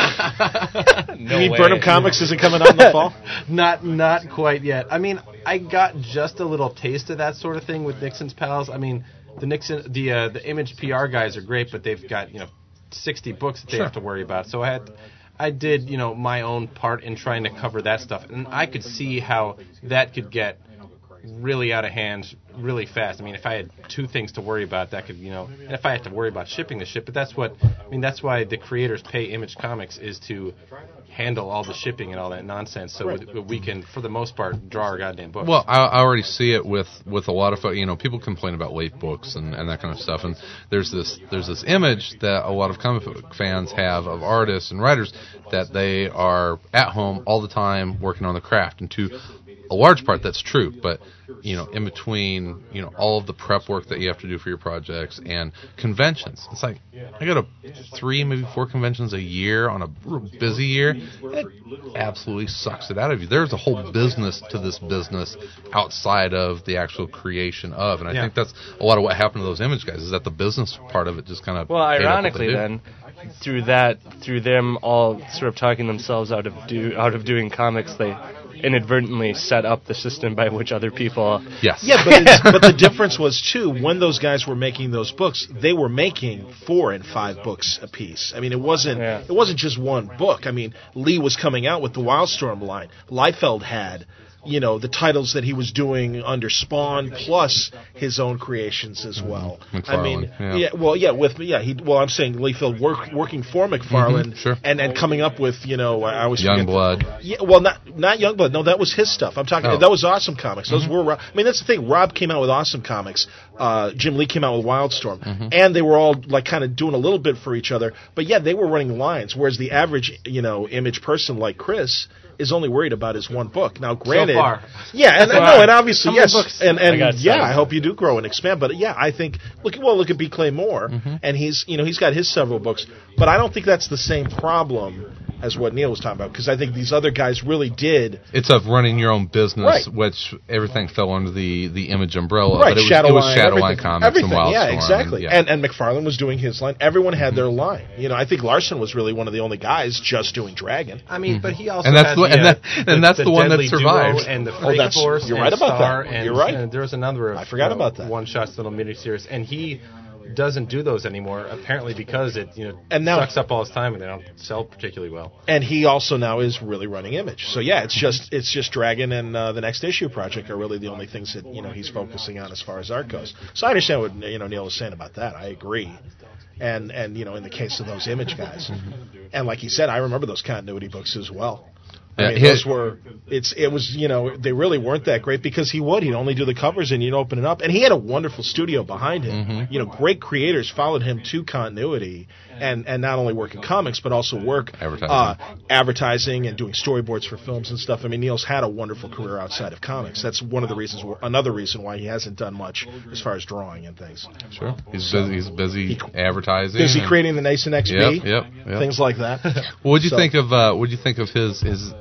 No you mean way. Burnham Comics isn't coming out in the fall? Not not quite yet. I mean, I got just a little taste of that sort of thing with Nixon's Pals. I mean, the Nixon the uh, the Image P R guys are great, but they've got, you know, sixty books that they Sure. have to worry about. So I had I did, you know, my own part in trying to cover that stuff, and I could see how that could get really out of hand really fast. I mean, if I had two things to worry about, that could, you know, and if I had to worry about shipping the shit, but that's what, I mean, that's why the creators pay Image Comics, is to handle all the shipping and all that nonsense, so right. we can, for the most part, draw our goddamn books. Well, I, I already see it with, with a lot of fo- you know, people complain about late books and, and that kind of stuff, and there's this there's this image that a lot of comic book fans have of artists and writers that they are at home all the time working on the craft, and to a large part that's true, but you know, in between, you know, all of the prep work that you have to do for your projects and conventions, it's like I go to three, maybe four conventions a year on a real busy year. It absolutely sucks it out of you. There's a whole business to this business outside of the actual creation of, and I yeah. think that's a lot of what happened to those Image guys, is that the business part of it just kind of Well, ate up what ironically, they do. then, through that, through them all sort of talking themselves out of do out of doing comics, they inadvertently set up the system by which other people. Yes. Yeah, but it's, but the difference was too, when those guys were making those books, they were making four and five books a piece. I mean, it wasn't Yeah. it wasn't just one book. I mean, Lee was coming out with the Wildstorm line. Liefeld had, you know, the titles that he was doing under Spawn, plus his own creations as well. McFarlane, I mean, yeah. yeah, well, yeah, with yeah, he. Well, I'm saying Liefeld work, working for McFarlane, Mhm, sure. and and coming up with, you know, I always Young forget- Blood. Yeah, well, not not Youngblood. No, that was his stuff. I'm talking. Oh. That was Awesome Comics. Those were. Ro- I mean, that's the thing. Rob came out with Awesome Comics. Uh, Jim Lee came out with Wildstorm, and they were all like kind of doing a little bit for each other. But yeah, they were running lines. Whereas the average, you know, Image person like Chris is only worried about his one book. Now, granted, So far. yeah, and So no, far. and obviously How many yes, books? and I and got yeah, seven. I hope you do grow and expand. But yeah, I think look, well, look at B. Clay Moore, and he's you know he's got his several books, but I don't think that's the same problem as what Neal was talking about, because I think these other guys really did. It's of running your own business, Right. which everything fell under the, the Image umbrella. Right, but it was, Shadowline, it was Shadowline everything, Comics everything, and Wildstorm. yeah, exactly. And, yeah. And and McFarlane was doing his line. Everyone had their line. You know, I think Larson was really one of the only guys just doing Dragon. I mean, but he also And that's had the- the, and uh, that- and that's the one that Deadly survived. Duo and the Oh, Freak that's- Force. you're and right about Star that. And, You're right. and there was a number of I forgot you know, about that. one-shots, little miniseries, and he doesn't do those anymore. Apparently, because it you know And now- sucks up all his time and they don't sell particularly well. And he also now is really running Image. So yeah, it's just it's just Dragon and uh, the Next Issue project are really the only things that you know he's focusing on as far as art goes. So I understand what you know Neal was saying about that. I agree. And and you know in the case of those Image guys, and like he said, I remember those continuity books as well. I Yeah, mean, his- those were it's it was you know they really weren't that great because he would he'd only do the covers and you'd open it up, and he had a wonderful studio behind him. You know, great creators followed him to continuity, and and not only work in comics but also work Advertising. uh, advertising and doing storyboards for films and stuff. I mean, Neal's had a wonderful career outside of comics. That's one of the reasons, another reason why he hasn't done much as far as drawing and things. Sure. He's busy, he's busy advertising. Busy and- creating the Nason X B, Yep, yep, yep. things like that. What would you So- think of uh, what would you think of his his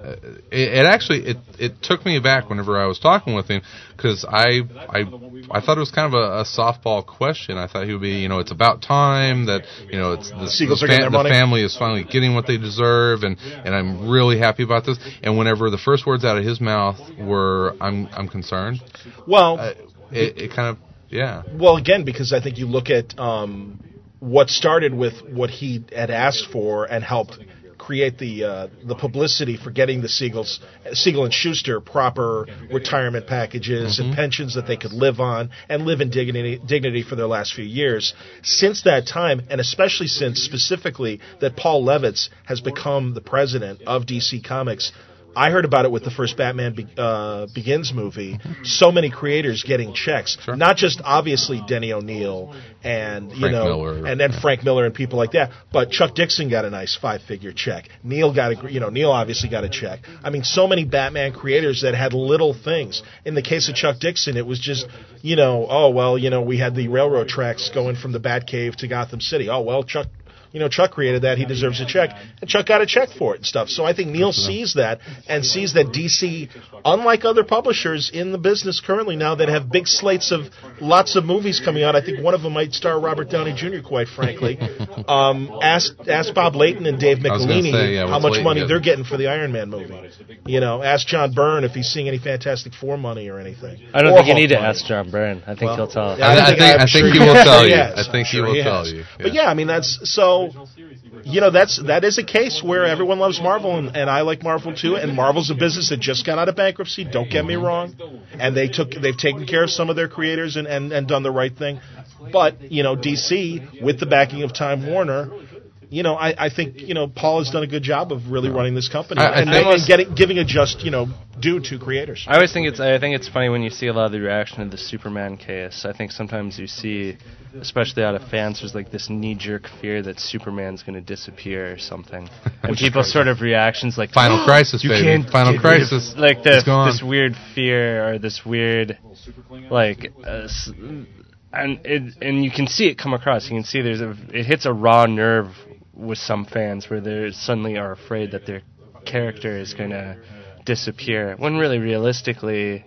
it, it actually it, it took me aback whenever I was talking with him, because I I I thought it was kind of a, a softball question. I thought he would be, you know, it's about time that, you know, it's the, Seagulls the, are getting fa- their the money. family is finally getting what they deserve, and, and I'm really happy about this. And whenever the first words out of his mouth were, "I'm I'm concerned," Well, uh, it, it kind of yeah. well, again, because I think you look at um, what started with what he had asked for and helped create the uh, the publicity for getting the Seagulls, Siegel and Schuster proper retirement packages Mm-hmm. and pensions that they could live on and live in dignity, dignity for their last few years. Since that time, and especially since specifically that Paul Levitz has become the president of D C Comics, I heard about it with the first Batman Be- uh, Begins movie. So many creators getting checks, Sure. not just obviously Denny O'Neil and you Frank know, Miller, and then yeah. Frank Miller and people like that. But Chuck Dixon got a nice five-figure check. Neil got a, you know, Neil obviously got a check. I mean, so many Batman creators that had little things. In the case of Chuck Dixon, it was just, you know, oh well, you know, we had the railroad tracks going from the Batcave to Gotham City. Oh well, Chuck. You know, Chuck created that. He deserves a check. And Chuck got a check for it and stuff. So I think Neil sees that and sees that D C, unlike other publishers in the business currently now that have big slates of lots of movies coming out, I think one of them might star Robert Downey Junior, quite frankly. Um, ask, ask Bob Layton and Dave I was gonna Michelini say, yeah, how what's much Layton money getting? they're getting for the Iron Man movie. You know, ask John Byrne if he's seeing any Fantastic Four money or anything. I don't Or think you Hulk need to money. ask John Byrne. I think Well, he'll tell us. yeah, I, I think I'm I sure think he he will has. tell He you. has. I think he Sure will he tell has. you. But yeah, I mean that's so. You know, that's that is a case where everyone loves Marvel, and, and I like Marvel too. And Marvel's a business that just got out of bankruptcy. Don't get me wrong, and they took they've taken care of some of their creators and, and, and done the right thing. But you know, D C with the backing of Time Warner. You know, I, I think you know Paul has done a good job of really running this company I- I and, think- and getting giving a just you know due to creators. I always think it's I think it's funny when you see a lot of the reaction to the Superman case. I think sometimes you see, especially out of fans, there's like this knee-jerk fear that Superman's going to disappear or something, and people's sort of reactions like Final Crisis, you baby. can't Final get rid of-" Crisis. like It's this gone. this weird fear or this weird like. Uh, s- and it, and you can see it come across. You can see there's a it hits a raw nerve with some fans where they suddenly are afraid that their character is going to disappear. When really, realistically,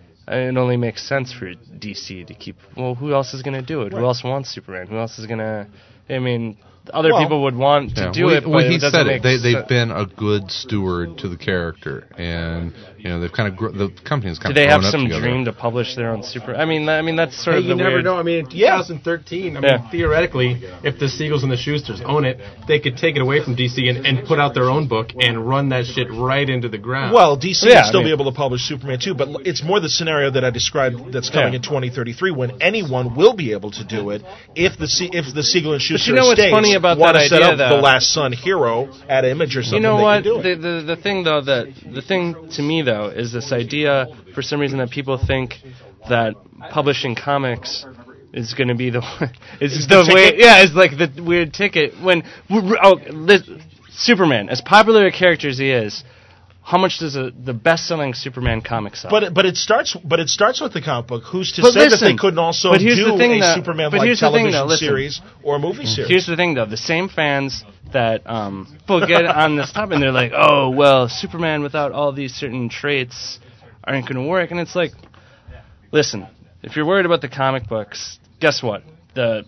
it only makes sense for D C to keep. Well, who else is going to do it? Who else wants Superman? Who else is going to? I mean, other Well, people would want to Yeah, do well, it, but well, he it doesn't said make it. They, they've sense. been a good steward to the character, and you know they've kind of gr- the company's kind Do of they have grown up some together. dream to publish their own super? I mean, I mean that's sort Hey, of you the never weird. know. I mean, in Yeah. twenty thirteen, I mean, Yeah. theoretically, if the Siegels and the Schusters own it, they could take it away from D C and, and put out their own book and run that shit right into the ground. Well, D C Yeah, will still I mean- be able to publish Superman too, but l- it's more the scenario that I described that's coming Yeah. in twenty thirty-three when anyone will be able to do it if the C- if the Siegel and Schuster you know what's estates funny about want that to set idea, up though? the Last Son hero at Image or something. You know they what? Can do The, it. the the thing though that the thing to me though is this idea for some reason that people think that publishing comics is going to be the is Is the, the way ticket? yeah it's like the weird ticket when oh, this, Superman as popular a character as he is. How much does a, the best-selling Superman comic sell? But it, but it starts but it starts with the comic book. Who's to But say that listen, they couldn't also but here's do the thing a that- Superman but like here's the thing, television though, listen. series or a movie series? Here's the thing, though: the same fans that um, people get on this topic, and they're like, "Oh, well, Superman without all these certain traits aren't going to work." And it's like, listen, if you're worried about the comic books, guess what? The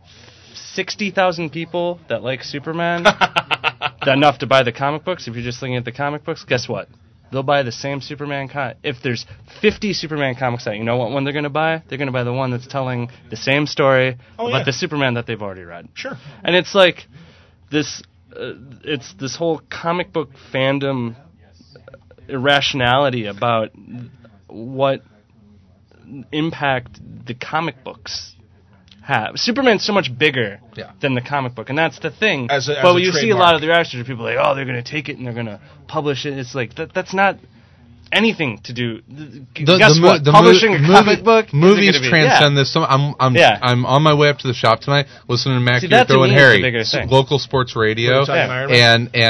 sixty thousand people that like Superman, enough to buy the comic books. If you're just looking at the comic books, guess what? They'll buy the same Superman comic. If there's fifty Superman comics out, you know what one they're going to buy? They're going to buy the one that's telling the same story Oh, about yeah. the Superman that they've already read. Sure. And it's like this. Uh, it's this whole comic book fandom irrationality about what impact the comic books have. Superman's so much bigger Yeah. than the comic book, and that's the thing. As a- as but a you see a trademark. lot of the reactions of people like, oh, they're going to take it and they're going to publish it. It's like that, that's not anything to do. The, Guess the, mo- what? the Publishing mo- a movie- comic book isn't movies gonna be- transcend yeah. this. So I'm I'm Yeah. I'm on my way up to the shop tonight, listening to Mac See, that to Yurko and me is the Harry, bigger s- thing. local sports radio, What are you talking Yeah. about, Iron Man? and and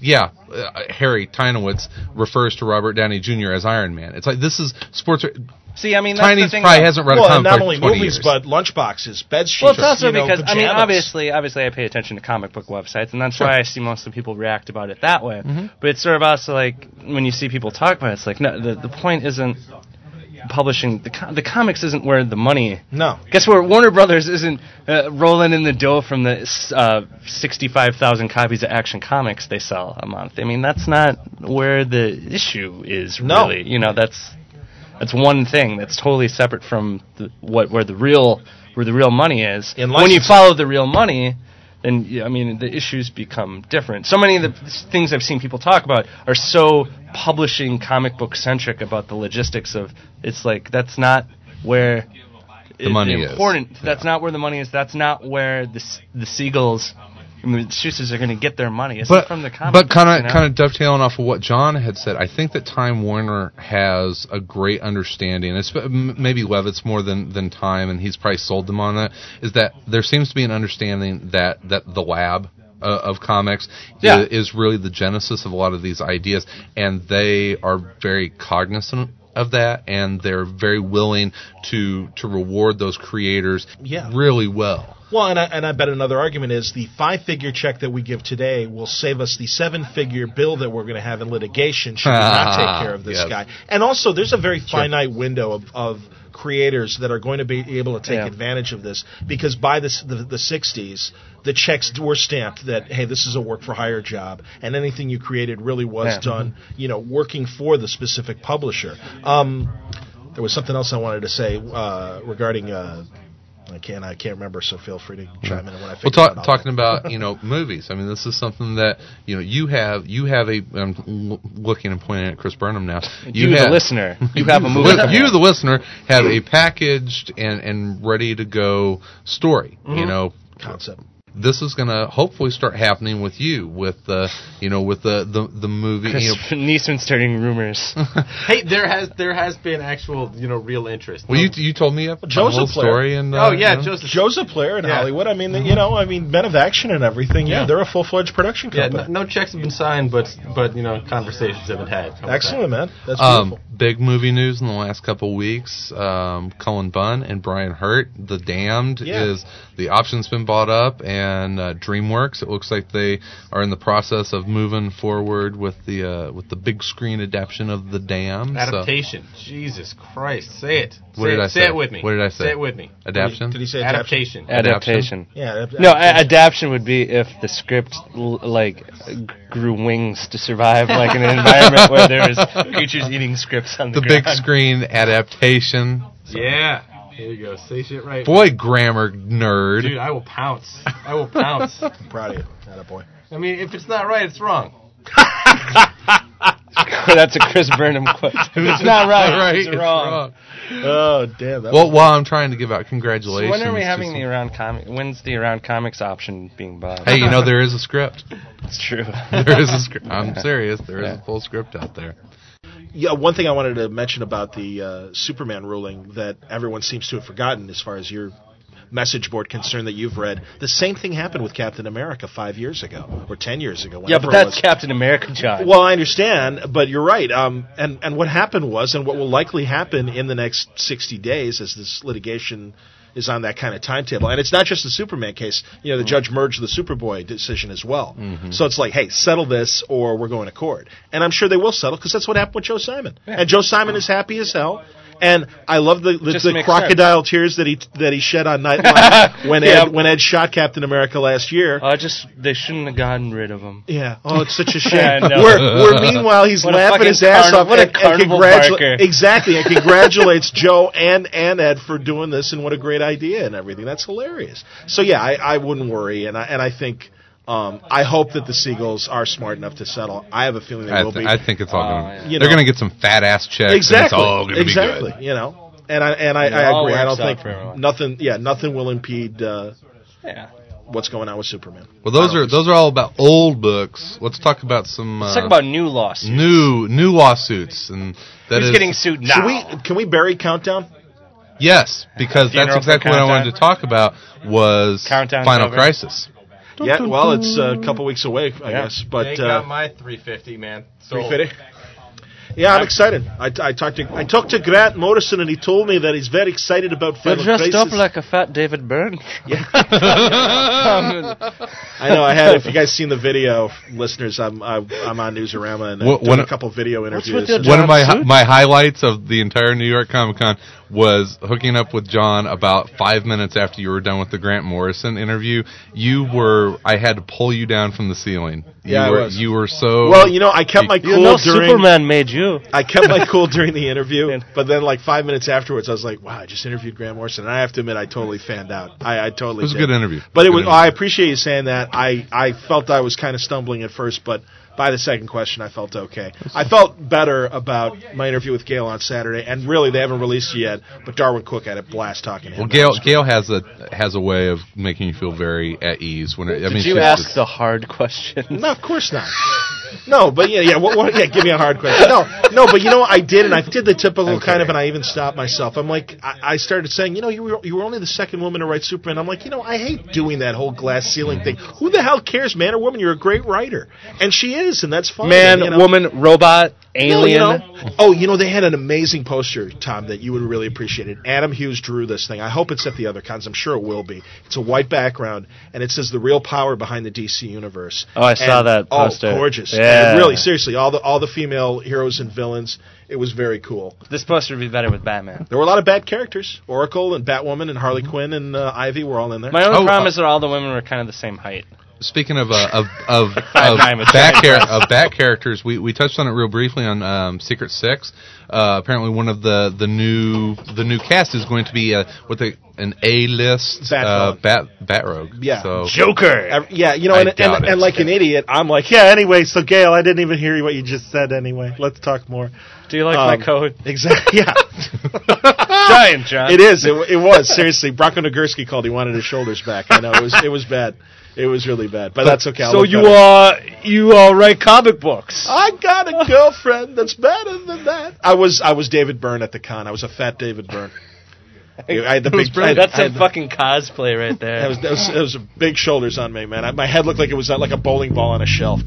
yeah, uh, Harry Tynowitz refers to Robert Downey Junior as Iron Man. It's like, this is sports. See, I mean, that's Tiny the thing probably about- hasn't read well, a and comic not book only in twenty movies, years. but lunchboxes, bed sheets. Well, it's also you know, because I mean, pajamas. obviously, obviously, I pay attention to comic book websites, and that's Sure. why I see most of the people react about it that way. Mm-hmm. But it's sort of also like when you see people talk about it, it's like no, the the point isn't publishing the co- the comics isn't where the money. No. Guess where Warner Brothers isn't uh, rolling in the dough from the uh, sixty-five thousand copies of Action Comics they sell a month. I mean, that's not where the issue is No. really. You know, that's. That's one thing that's totally separate from the, what where the real where the real money is. In When you licensing. follow the real money, then yeah, I mean the issues become different. So many of the things I've seen people talk about are so publishing comic book centric about the logistics of. It's like that's not where The money is. important. Yeah. That's not where the money is. That's not where the s- the Seagulls. And the Shoesters are going to get their money. It's But from the comic but books, kind of you know? kind of dovetailing off of what John had said, I think that Time Warner has a great understanding. It's m- maybe Levitt's more than, than Time, and he's probably sold them on that. Is that there seems to be an understanding that that the lab uh, of comics Yeah. is, is really the genesis of a lot of these ideas, and they are very cognizant of that, and they're very willing to to reward those creators Yeah. really well. Well, and I, and I bet another argument is the five-figure check that we give today will save us the seven-figure bill that we're going to have in litigation should we not take care of this Yes. guy. And also, there's a very finite window of, of creators that are going to be able to take Yeah. advantage of this, because by the, s- the, the sixties, the checks were stamped that, hey, this is a work-for-hire job, and anything you created really was Yeah. done, you know, working for the specific publisher. Um, there was something else I wanted to say uh, regarding... Uh, I can't. I can't remember. So feel free to chime in when I Well, figure talk, it out. talking about you know movies. I mean, this is something that you know you have. You have a. I'm l- looking and pointing at Chris Burnham now. You, the have, listener, you have a movie. Li- you, the listener, have a packaged and and ready to go story. Mm-hmm. You know, Concept. this is going to hopefully start happening with you with the you know with the the, the movie. Chris You know, Neesman starting rumors. Hey, there has there has been actual you know real interest. well, you you told me a, a Joe's a little player. story and uh, oh yeah, you know, Joseph. Joe's a player in Yeah. Hollywood. I mean, you know, I mean, Men of Action and everything. Yeah, Yeah. they're a full-fledged production Yeah, company. no, no checks have been signed, but but you know conversations have been had. How about Excellent, man. That's Um, beautiful. big movie news in the last couple of weeks. Um, Cullen Bunn and Brian Hurt, The Damned, Yeah. is the option's been bought up, and uh, DreamWorks. It looks like they are in the process of moving forward with the uh, with the big screen adaptation of The Damned. that? So- Adaptation. Jesus Christ, say it. What say did it, I say say? it with me. What did I say? Say it with me. adaptation. Did he say Adaptation. Adaptation. Yeah. ad- No, a- adaptation. adaptation would be if the script l- like g- grew wings to survive, like in an environment where there was creatures eating scripts on the, The big ground. screen adaptation. Yeah. Here you go. Say shit right. Boy, grammar nerd. Dude, I will pounce. I will pounce. I'm proud of you. Attaboy. I mean, if it's not right, it's wrong. That's a Chris Burnham quote. If it's not right, Right, it's, it's wrong. wrong. Oh, damn. That Well, was, while I'm trying to give out So congratulations. when are we to having some- the Around Comic? When's the Around Comics option being bought? Hey, you know there is a script. It's true. There is a script. I'm serious. There is Yeah. a full script out there. yeah, one thing I wanted to mention about the uh, Superman ruling that everyone seems to have forgotten as far as your message board concern that you've read. The same thing happened with Captain America five years ago or ten years ago. Yeah, whenever but it that's was. Captain America, John. Well, I understand, but you're right. Um, and, and what happened was, and what will likely happen in the next sixty days as this litigation is on that kind of timetable, and it's not just the Superman case. You know, the judge merged the Superboy decision as well. So it's like, hey, settle this or we're going to court. And I'm sure they will settle because that's what happened with Joe Simon. And Joe Simon is happy as hell. And I love the the, Just the makes crocodile tears that he that he shed on Nightline when Yeah. Ed when Ed shot Captain America last year. Uh, just they shouldn't have gotten rid of him. Yeah. Oh, it's such a Yeah, I shame. know. Where, where meanwhile he's What a laughing fucking his ass carni- off what a and, and carnival congratula- barker. exactly, and congratulates Joe and and Ed for doing this and what a great idea and everything. That's hilarious. So yeah, I, I wouldn't worry, and I and I think. Um, I hope that the Seagulls are smart enough to settle. I have a feeling they I, will th- be. I think it's all Oh, going. yeah. to You They're know. going to get some fat ass checks. exactly. And it's all going to exactly. be good. You know, and I and I, It I all agree. I works don't out think for everyone. nothing. Yeah, nothing will impede uh, Yeah. what's going on with Superman. Well, those I don't are think those are all about old books. Let's talk about some. Uh, Let's talk about new lawsuits. new new lawsuits, and that Who's is- getting sued now? Should we? Can we bury Countdown? Yes, because Funeral that's for exactly what I wanted Countdown. to talk about was Countdown's Final over. Crisis. Yeah, well, it's a couple weeks away, I Yeah. guess. But they uh, got my three fifty, man. three fifty. Yeah, I'm excited. I, I talked to I talked to Grant Morrison, and he told me that he's very excited about You're Final dressed Crisis. up like a fat David Byrne. Yeah. I know. I had. If you guys seen the video, listeners, I'm I, I'm on Newsarama and I've What- done what- a couple video interviews. with your And- One of my Jumpsuit? my highlights of the entire New York Comic Con was hooking up with John about five minutes after you were done with the Grant Morrison interview. You were I had to pull you down from the ceiling. You Yeah, I were, was. You were so Well, you know, I kept my You cool know during. Superman made you. I kept my cool during the interview, but then like five minutes afterwards, I was like, "Wow, I just interviewed Grant Morrison." And I have to admit, I totally fanned out. I, I totally. It was a did. good interview. But it Good was. interview. I appreciate you saying that. I I felt I was kind of stumbling at first, but by the second question, I felt okay. I felt better about my interview with Gail on Saturday, and really, they haven't released it yet. But Darwin Cook had a blast talking to him. Well, That Gail was great. Gail has a has a way of making you feel very at ease when it, I mean Did you she's ask just- the hard questions? No, of course not. No, but yeah, yeah, what, what, yeah. Give me a hard question. No, no, but you know, I did, and I did the typical kind of, and I even stopped myself. I'm like, I, I started saying, you know, you were you were only the second woman to write Superman. I'm like, you know, I hate doing that whole glass ceiling thing. Who the hell cares, man or woman? You're a great writer, and she is, and that's fine. Man, you know? woman, robot, No, alien. you know? Oh, you know, they had an amazing poster, Tom, that you would really appreciate it. Adam Hughes drew this thing. I hope it's at the other cons. I'm sure it will be. It's a white background, and it says the real power behind the D C universe. Oh, I saw And- that poster. Oh, gorgeous. Yeah. And really, seriously, all the all the female heroes and villains. It was very cool. This poster would be better with Batman. There were a lot of bad characters. Oracle and Batwoman and Harley Quinn and uh, Ivy were all in there. My only Oh, problem uh, is that all the women were kind of the same height. Speaking of uh, of of, Five of nine with back giant char- breasts. of back characters, we, we touched on it real briefly on um, Secret Six. Uh, apparently, one of the, the new the new cast is going to be uh, what they an A list Bat uh, Rogue. bat Batrogue. Yeah. So Joker. Ev- Yeah, you know, I and, and, doubt it. and like an idiot, I'm like, yeah, anyway, so Gail, I didn't even hear what you just said anyway. Let's talk more. Do you like Um, my coat? Exactly, yeah. Giant, John. It is. It, it was seriously. Bronco Nagurski called. He wanted his shoulders back. I know it was. It was bad. It was really bad. But that's okay. I'll So look you better. uh you uh write comic books. I got a girlfriend that's better than that. I was. I was David Byrne at the con. I was a fat David Byrne. I had the big. I had, That's I had some the- fucking cosplay right there. That was, that was, that was big shoulders on me, man. I, my head looked like it was uh, like a bowling ball on a shelf.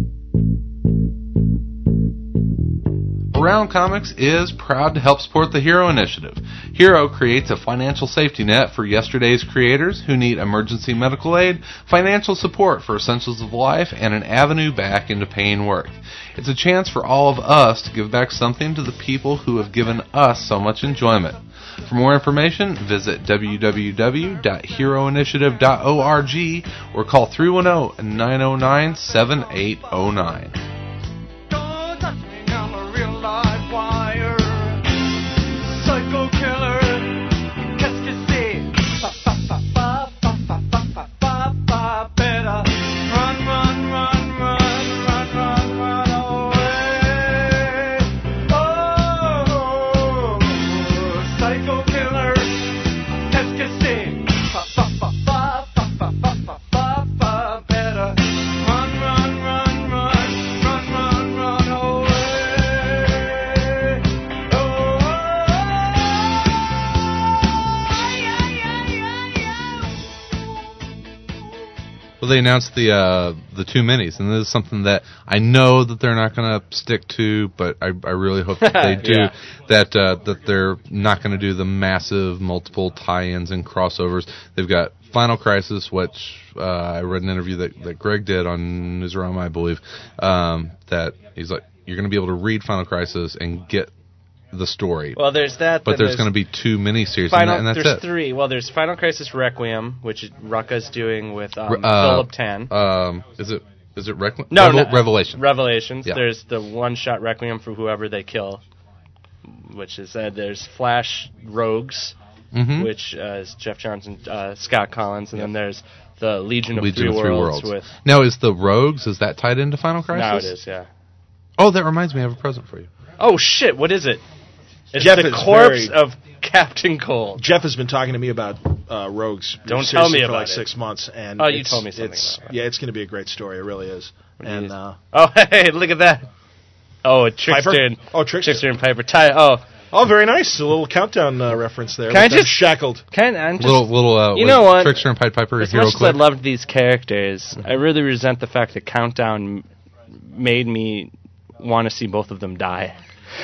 Around Comics is proud to help support the Hero Initiative. Hero creates a financial safety net for yesterday's creators who need emergency medical aid, financial support for essentials of life, and an avenue back into paying work. It's a chance for all of us to give back something to the people who have given us so much enjoyment. For more information, visit w w w dot hero initiative dot org or call three one zero, nine zero nine, seven eight zero nine. Don't touch me, I'm a real live wire. Psycho killer, qu'est-ce que c'est? Fa fa fa fa fa fa fa fa fa fa. Better run, run, run, run, run, run, run away. Oh, psycho killer, qu'est-ce que c'est? Fa fa fa fa fa fa fa fa fa fa. Better run, run, run, run, run, run, run away. Well, they announced the uh, the two minis, and this is something that I know that they're not going to stick to, but I, I really hope that they do. Yeah. That uh, that they're not going to do the massive multiple tie-ins and crossovers. They've got Final Crisis, which uh, I read an interview that, that Greg did on Newsarama, I believe. Um, that he's like, you're going to be able to read Final Crisis and get the story, Well, there's that. but then there's going to be two miniseries, Final, and, that, and that's there's it. three. Well, there's Final Crisis Requiem, which Rucka's doing with um, Uh, Philip Tan. Um, is it is it Requ- no, Revel- no, Revelation? Revelations. Yeah. There's the one-shot Requiem for whoever they kill, which is uh, there's Flash Rogues, Mhm. which uh, is Jeff Johnson, uh, Scott Collins, and then there's the Legion of, Legion Three, of Three Worlds, Worlds. with. Now, is the Rogues, is that tied into Final Crisis? Now it is, yeah. Oh, that reminds me, I have a present for you. Oh shit! What is it? It's Jeff the is corpse very- of Captain Cold. Jeff has been talking to me about uh, Rogues. Don't seriously tell me for about like it. six months. And Oh, you it's- told me something it's- about it. Yeah, it's going to be a great story. It really is. And uh, Oh, hey, look at that! Oh, a Trickster Piper? and Oh, Trickster. Trickster and Piper. Ty- oh, Oh, very nice. A little countdown uh, reference there. Can I with them just- shackled? Kind of, just, Little little uh, You like know what? Trickster and Pied Piper as hero much as I clip. loved these characters, I really resent the fact that Countdown m- made me want to see both of them die.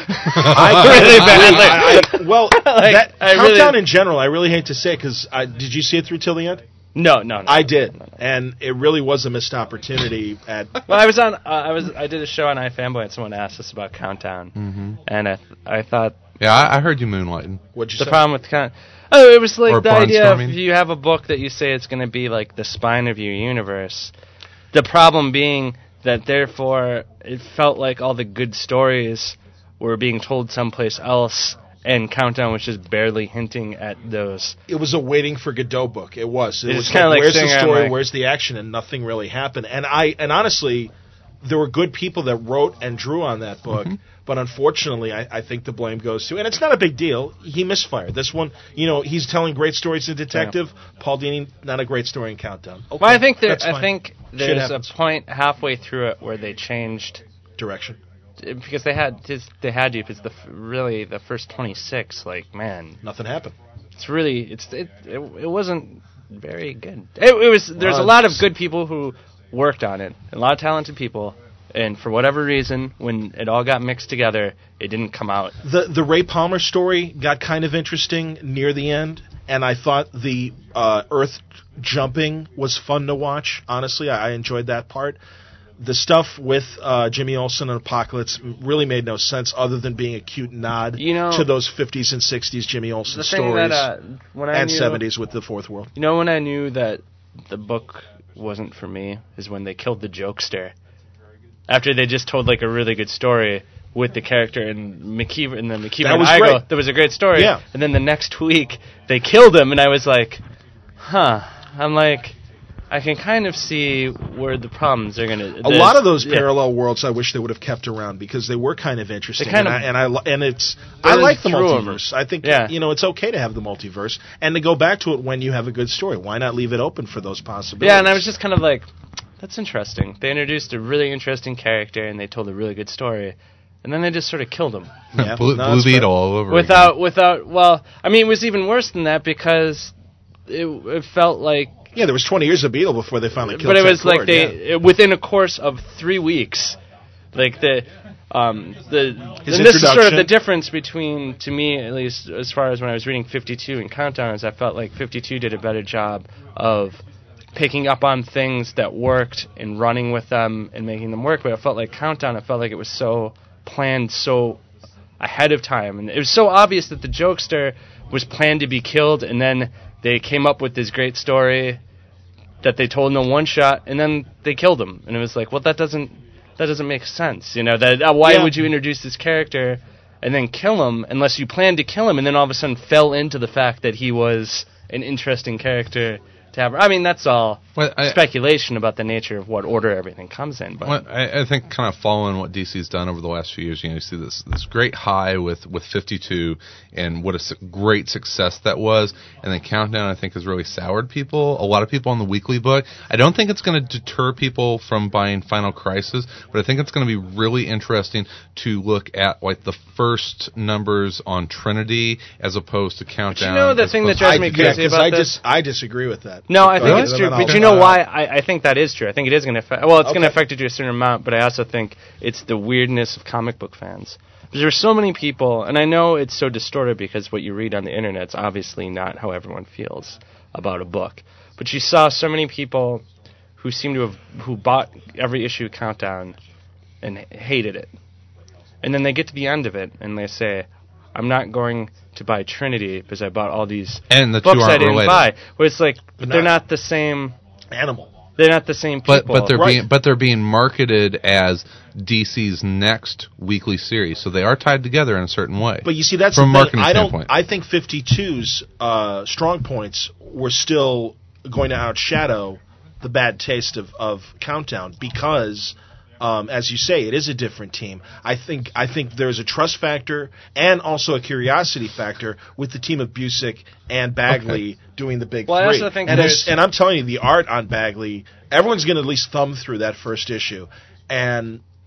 I really badly. I, I, well, Like, that I countdown really- in general, I really hate to say it because did you see it through till the end? No, no, no. I did, and it really was a missed opportunity. At Well, I was on. Uh, I was. I did a show on iFanboy, and someone asked us about Countdown, Mm-hmm. and I, th- I thought Yeah, I, I heard you moonlighting. what'd you the say? problem with Count. Oh, it was like Or the idea of barnstorming. you have a book that you say it's going to be like the spine of your universe. The problem being that therefore it felt like all the good stories were being told someplace else, and Countdown was just barely hinting at those. It was a waiting for Godot book. It was. It It's was kinda like where's the sitting around story, like- where's the action, and nothing really happened. And I and honestly, there were good people that wrote and drew on that book, Mm-hmm. but unfortunately, I, I think the blame goes to, and it's not a big deal. He misfired. This one, you know, he's telling great stories in Detective. Paul Dini, not a great story in Countdown. Okay, Well, I think there. that's I fine. think Shit there's a happens. point halfway through it where they changed. Direction. Because they had just, they had you because the f- really the first twenty-six, like, man, Nothing happened. it's really it's it it, it wasn't very good. It, it was there's a Well, lot of it's- good people who worked on it, a lot of talented people, and for whatever reason, when it all got mixed together, it didn't come out. The the Ray Palmer story got kind of interesting near the end, and I thought the uh, Earth jumping was fun to watch. Honestly, I, I enjoyed that part. The stuff with uh, Jimmy Olsen and Apocalypse really made no sense, other than being a cute nod You know- to those fifties and sixties Jimmy Olsen The thing stories, that uh, when I and knew, seventies with the Fourth World. you know, when I knew that the book wasn't for me is when they killed the jokester. After they just told like a really good story with the character and McKeever and the McKeever That and was Igo, great. that was a great story. Yeah. And then the next week they killed him, and I was like, huh. I'm like, I can kind of see where the problems are gonna. A lot of those yeah. parallel worlds I wish they would have kept around because they were kind of interesting. They kind and, of I, and I li- and it's I burned like the through 'em. multiverse. I think Yeah. you know it's okay to have the multiverse and to go back to it when you have a good story. Why not leave it open for those possibilities? Yeah, and I was just kind of like, that's interesting. They introduced a really interesting character and they told a really good story, and then they just sort of killed him. Yeah, Blue, no, Blue that's Beetle fair. all over Without, without, well, I mean, it was even worse than that because it, it felt like, Yeah, there was twenty years of Beetle before they finally killed. but it Ted was like Kord, they, yeah. it- within a course of three weeks, like the, um, the, His and this is sort of introduction. the difference between, to me at least, as far as when I was reading fifty-two and Countdown, is I felt like fifty-two did a better job of picking up on things that worked and running with them and making them work. But I felt like Countdown, I felt like it was so planned, so ahead of time, and it was so obvious that the jokester was planned to be killed, and then they came up with this great story that they told in a one shot, and then they killed him, and it was like, well, that doesn't that doesn't make sense, you know? That uh, why Yeah. would you introduce this character and then kill him unless you planned to kill him, and then all of a sudden fell into the fact that he was an interesting character to have? I mean, that's all Well, I- speculation about the nature of what order everything comes in, but. Well, I, I think kind of following what D C's done over the last few years, you know, you see this this great high with, with fifty-two and what a su- great success that was, and then Countdown I think has really soured people. A lot of people on the weekly book. I don't think it's going to deter people from buying Final Crisis, but I think it's going to be really interesting to look at like the first numbers on Trinity as opposed to Countdown. know the as thing that opposed drives to- me I, crazy yeah, 'cause about I this? dis- I disagree with that. No, I think Really? it's And true. then I'll- But you know why? I, I think that is true. I think it is going to affect. Well, it's going to Okay. affect it to a certain amount, but I also think it's the weirdness of comic book fans. Because there's so many people, and I know it's so distorted because what you read on the internet's obviously not how everyone feels about a book. But you saw so many people who seem to have who bought every issue of Countdown and h- hated it, and then they get to the end of it and they say, "I'm not going to buy Trinity because I bought all these And the two books I aren't didn't related. buy." Where it's like, but they're not. not the same. Animal. They're not the same people. But but they're Right. being but they're being marketed as D C's next weekly series, so they are tied together in a certain way. But you see, that's From a the thing. marketing I don't. standpoint. I think fifty-two's uh, strong points were still going to outshadow the bad taste of, of Countdown because, um, as you say, it is a different team. I think. I think there's a trust factor and also a curiosity factor with the team of Busick and Bagley doing the big Well, I three. also think and, there's- it's- and I'm telling you, the art on Bagley, everyone's going to at least thumb through that first issue, and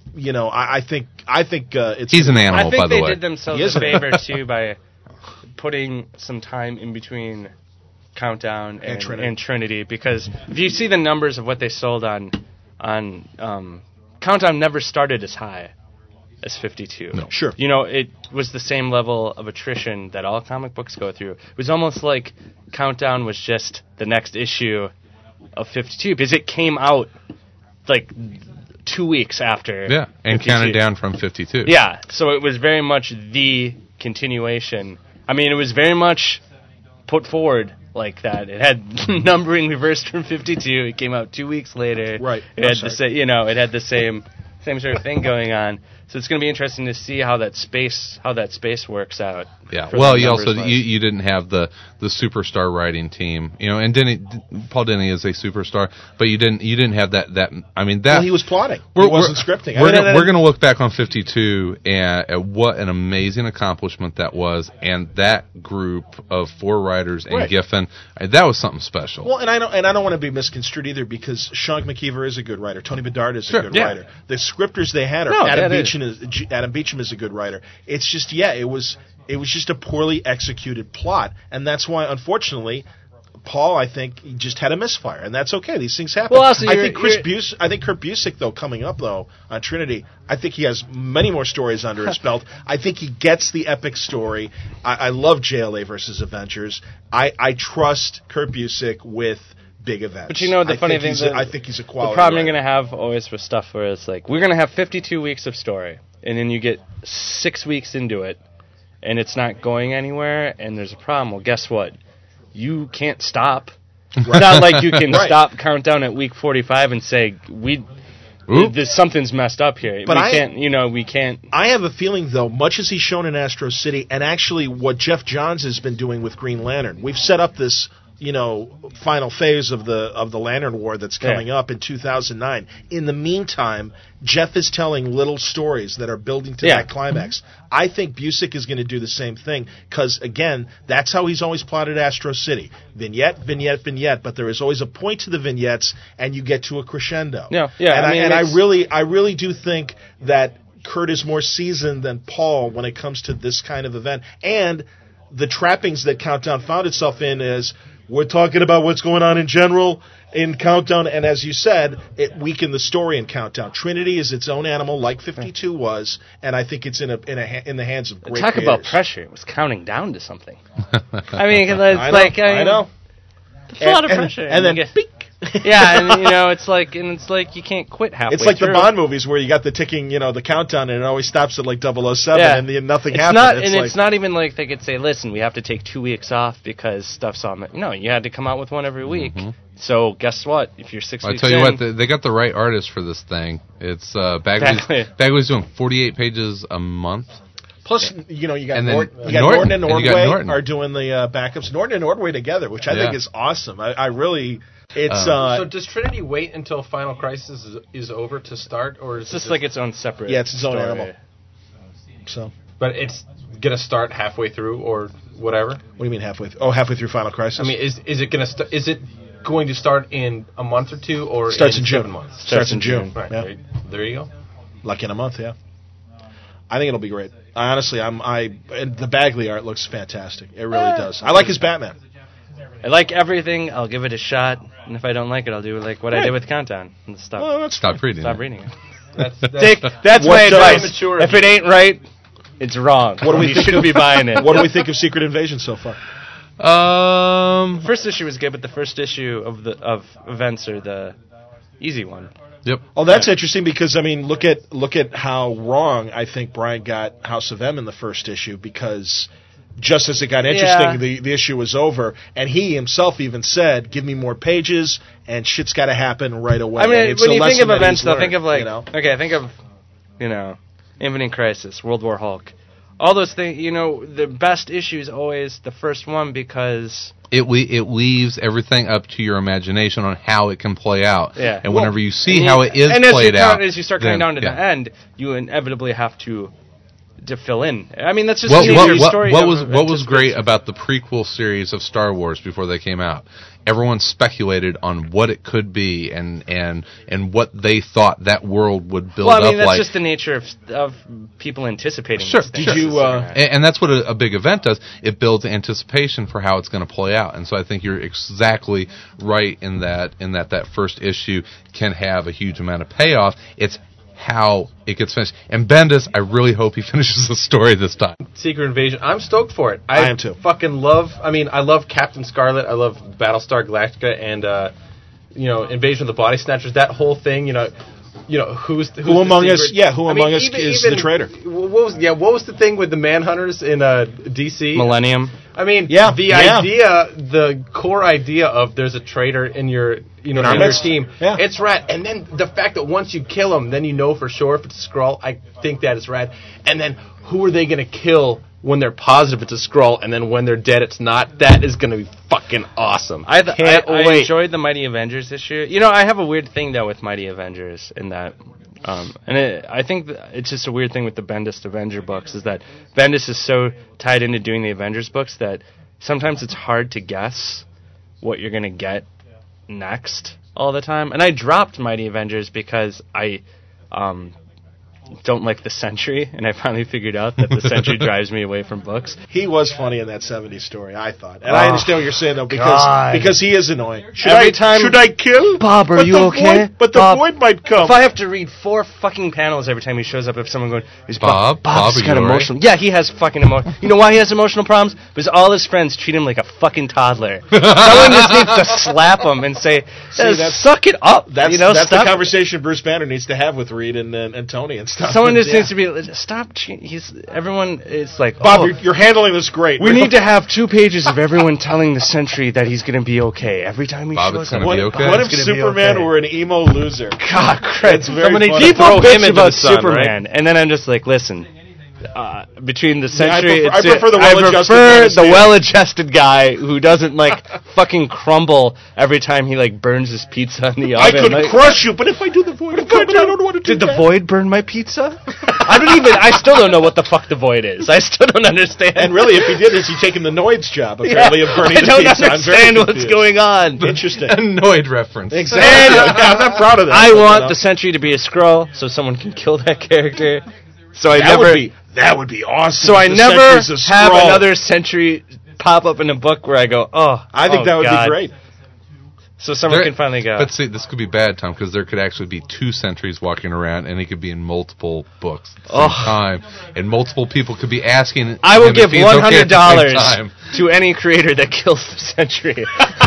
you know, I, I think I think uh, it's He's an animal, I think by the they way. did themselves He is a an favor too by putting some time in between Countdown and, And Trinity. and Trinity, because if you see the numbers of what they sold on on um, Countdown, never started as high as fifty-two. No. Sure. You know, it was the same level of attrition that all comic books go through. It was almost like Countdown was just the next issue of fifty-two, because it came out like two weeks after. Yeah, and fifty-two. counted down from fifty-two. Yeah, so it was very much the continuation. I mean, it was very much put forward like that. It had numbering reversed from fifty-two. It came out two weeks later. Right. It had I'm the sorry. sa- you know, it had the same same sort of thing going on. So it's going to be interesting to see how that space how that space works out. Yeah. for Well, the you also numbers-wise. you, you didn't have the, the superstar writing team, you know, and Denny Paul Denny is a superstar, but you didn't you didn't have that that I mean that Well, he was plotting. We're, he wasn't we're, scripting. We're, I mean, gonna, and- we're going to look back on fifty-two and at what an amazing accomplishment that was, and that group of four writers and Right. Giffen, uh, that was something special. Well, and I don't and I don't want to be misconstrued either, because Sean McKeever is a good writer. Tony Bedard is Sure. a good Yeah. writer. The scripters they had are No, Adam that is- Beecham is G- Adam Beecham is a good writer. It's just yeah, it was it was just a poorly executed plot, and that's why unfortunately Paul, I think, he just had a misfire, and that's okay. These things happen. Well, also, I you're- think Chris you're- Bus- I think Kurt Busiek, though, coming up though on Trinity, I think he has many more stories under his belt. I think he gets the epic story. I, I love J L A versus Avengers. I, I trust Kurt Busiek with big events. But you know the I funny think thing, he's the, a, I think he's a quality. the problem writer. you're going to have always with stuff where it's like, we're going to have fifty-two weeks of story, and then you get six weeks into it, and it's not going anywhere, and there's a problem. Well, guess what? You can't stop. It's not like you can Right. stop Countdown at week forty-five and say, we, Oop. there's something's messed up here. But we I- can't, you know, we can't. I have a feeling, though, much as he's shown in Astro City, and actually what Jeff Johns has been doing with Green Lantern, we've set up this, you know, final phase of the of the Lantern War that's coming Yeah. up in two thousand nine. In the meantime, Jeff is telling little stories that are building to Yeah. that climax. I think Busiek is going to do the same thing, because, again, that's how he's always plotted Astro City. Vignette, vignette, vignette, but there is always a point to the vignettes, and you get to a crescendo. Yeah, yeah, And I I, mean, and I it's- really, I really do think that Kurt is more seasoned than Paul when it comes to this kind of event. And the trappings that Countdown found itself in is, we're talking about what's going on in general in Countdown, and as you said, it weakened the story in Countdown. Trinity is its own animal, like fifty-two was, and I think it's in a in a ha- in the hands of great Talk about creators. pressure. It was counting down to something. I mean, 'cause it's I know, like, I, I know. It's a lot of And- pressure. and then you get- beep. yeah, and you know, it's like, and it's like you can't quit halfway. It's like through. the Bond movies where you got the ticking, you know, the countdown, and it always stops at like double oh seven, Yeah. and then nothing It's happens. not, it's and like, it's not even like they could say, "Listen, we have to take two weeks off because stuff's on." The, no, you had to come out with one every week. So guess what? If you're six I weeks tell you in, what, they, they got the right artist for this thing. It's uh, Bagley's, Bagley. Bagley's doing forty-eight pages a month. Plus, you know, you got, And then Nort, you got Norton, Norton and and you got Ordway Norton. are doing the uh, backups. Norton and Ordway together, which I think Yeah. is awesome. I, I really, it's Um, uh, so does Trinity wait until Final Crisis is, is over to start, or is it's it just like its own separate. yeah, it's its own story. animal. So, But it's gonna start halfway through or whatever. what do you mean halfway? Th- oh, halfway through Final Crisis. I mean, is is it gonna st- is it going to start in a month or two, or starts in in June. seven months? Starts in June. Right. Yeah. There, there you go. Like in a month, yeah. I think it'll be great. I honestly, I'm I and the Bagley art looks fantastic. It really does. I like his Batman. I like everything. I'll give it a shot, and if I don't like it, I'll do like what I Right. did with Countdown and stop. Well, that's Stop reading. stop it. reading it. That's, that's Dick, that's What, my uh, advice. mature. If it ain't right, it's wrong. What do we you think shouldn't be buying it. What do we think of Secret Invasion so far? Um. First issue was good, but the first issue of the of events are the easy one. Yep. Oh, that's interesting because I mean, look at look at how wrong I think Brian got House of M in the first issue, because just as it got interesting, Yeah. the the issue was over, and he himself even said, "Give me more pages, and shit's got to happen right away." I mean, And it's when a you think lesson of that events, he's though, learned, think of like you know? okay, think of you know, Infinite Crisis, World War Hulk, all those things. You know, the best issue is always the first one because It we it leaves everything up to your imagination on how it can play out. Yeah. And Well, whenever you see how it is and as played you out, count, as you start coming then- down to yeah. the end, you inevitably have to to fill in. I mean, that's just What, the what, what, story. what of was what was great anticipation. about the prequel series of Star Wars before they came out? Everyone speculated on what it could be and and and what they thought that world would build Well, I mean, up that's like. just the nature of of people anticipating. Sure, these things. sure. Did you, uh, and, and that's what a, a big event does. It builds anticipation for how it's going to play out. And so I think you're exactly right in that in that that first issue can have a huge amount of payoff. It's how it gets finished. And Bendis, I really hope he finishes the story this time. Secret Invasion. I'm stoked for it. I, I am too. Fucking love. I mean, I love Captain Scarlet. I love Battlestar Galactica and uh, you know, Invasion of the Body Snatchers. That whole thing. You know, you know who's, who's Who the among us? secret- Yeah, who I among mean, us even- is even- the traitor? What was yeah? What was the thing with the Manhunters in uh, D C? Millennium. I mean, Yeah, the yeah. idea, the core idea of there's a traitor in your, you know, In our in your midst. team. Yeah. It's rad. And then the fact that once you kill him, then you know for sure if it's a Skrull. I think that is rad. And then who are they going to kill when they're positive it's a Skrull, and then when they're dead it's not? That is going to be fucking awesome. I, th- I, Can't I wait. enjoyed the Mighty Avengers issue. You know, I have a weird thing though with Mighty Avengers in that, um, and it, I think th- it's just a weird thing with the Bendis Avenger books is that Bendis is so tied into doing the Avengers books that sometimes it's hard to guess what you're going to get next all the time. And I dropped Mighty Avengers because I um, don't like the Sentry, and I finally figured out that the Sentry drives me away from books. He was funny in that seventies story, I thought. And Oh, I understand what you're saying, though, because God. because he is annoying. Should Every I, time- should I kill? Bob, are but you the okay? Void, but the Bob, void might come. If I have to read four fucking panels every time he shows up, if someone going, is Bob? Bob, Bob, Bob's are you kind of all right? emotional. Yeah, he has fucking emotional. You know why he has emotional problems? Because all his friends treat him like a fucking toddler. Someone just needs to slap him and say, See, "Uh, that's- "Suck it up." that's you know, that's stop. the conversation Bruce Banner needs to have with Reed and, and, and Tony and stuff. Someone just Yeah. needs to be stop. che- He's everyone. It's like Bob, oh, you're, you're handling this great. we need to have two pages of everyone telling the Sentry that he's going to be okay every time he Bob, shows it's gonna up. What, be okay. what if It's gonna be Superman okay. were an emo loser? God, Christ. That's very Somebody funny. people Throw him bitch into about the sun, Superman, and then I'm just like, listen. Uh, between the Yeah, I Sentry, prefer- I it's- prefer the I well-adjusted prefer Man of the Steel. well-adjusted guy who doesn't like fucking crumble every time he like burns his pizza in the I oven. could Like, crush you, but if I do the void, of company, I don't want to do did the that. Void burn my pizza? I don't even. I still don't know what the fuck the Void is. I still don't understand. And really, if he did this, he'd taken the Noid's job, apparently, Yeah, of burning I the don't pizza. I'm very understand what's confused. going on. Interesting. Annoyed reference. Exactly. And- Yeah, I'm not proud of that. I but, want you know, the Sentry to be a Skrull so someone can kill that character. So I that never. would be that would be awesome. So I if the never Sentry's a have Skrull. another Sentry pop up in a book where I go, oh, I think oh, that would God. be great. So someone There- can finally go. But see, this could be bad, Tom, because there could actually be two Sentries walking around, and he could be in multiple books at the same Oh. time, and multiple people could be asking. I will him give if he's one okay hundred at the same dollars time. to any creator that kills the Sentry.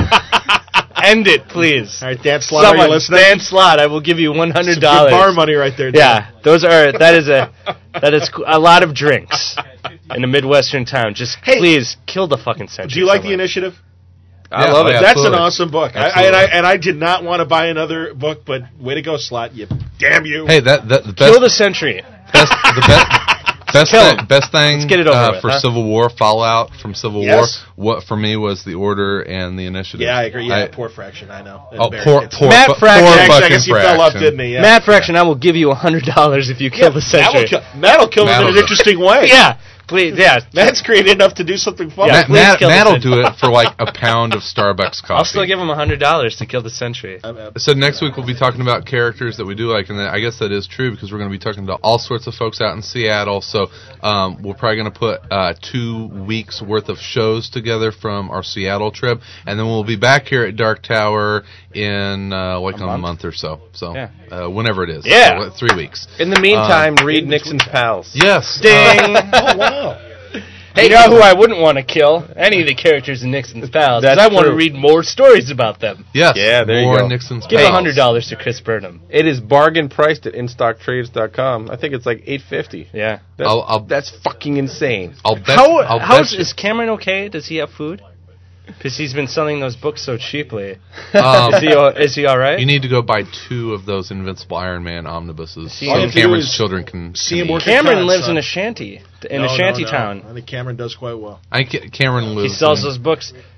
End it, please. All right, Dan Slott, are you Someone, listening? Dan Slott, I will give you one hundred Some dollars. good bar money right there. Dan. Yeah, those are that is a that is co- a lot of drinks in a midwestern town. Just Hey, please kill the fucking Sentry. Do you like the somewhere. initiative? I Yeah, love oh, it. yeah. That's absolutely. an awesome book. I, I, and, I, Absolutely. and I did not want to buy another book, but way to go, Slot. You damn you. Hey, that that the best Kill the Sentry. best the best. Best Kill thing, him. best thing Let's get it over uh, with, for huh? Civil War Fallout from Civil Yes. War. What for me was the Order and the Initiative. Yeah, I agree. Yeah, I- poor fraction. I know. Oh, Very- poor, it's- poor, Matt fu- Fraction. poor Actually, I fucking guess he fell off, Fraction. didn't he? Yeah. Matt Fraction, I will give you one hundred dollars if you kill the Matt will Sentry. kill, Matt will kill him Matt in will an do it. interesting way. Yeah, please, yeah. Matt's creative enough to do something fun. Yeah, Matt, please Matt, kill the Matt'll Sentry. do it for like a pound of Starbucks coffee. I'll still give him one hundred dollars to kill the Sentry. So next week we'll be talking about characters that we do like, and I guess that is true because we're going to be talking to all sorts of folks out in Seattle. So um, we're probably going to put uh, two weeks worth of shows together from our Seattle trip, and then we'll be back here at Dark Tower in uh, like a, month? month or so. So Yeah. uh, whenever it is, Yeah. So, uh, three weeks. In the meantime, Um, read Nixon's Pals. Yes. Ding! Oh, wow. Hey, you know who I wouldn't want to kill? Any of the characters in Nixon's Pals. 'cause That's I want to true. read more stories about them. Yes. Yeah, there you More go. Nixon's Give Pals. one hundred dollars to Chris Burnham. It is bargain priced at in stock trades dot com. I think it's like eight fifty. Yeah. That's, I'll- I'll- that's fucking insane. I'll bet. How I'll how's, bet is Cameron okay? Does he have food? Because he's been selling those books so cheaply. Um, Is he all, is he all right? You need to go buy two of those Invincible Iron Man omnibuses See, so all you have to do Cameron's is children can see him can work eat. at Cameron Con, lives son. in a shanty, in No, a shanty no, no. town. I think Cameron does quite well. I think Cameron lives. He sells in, those books.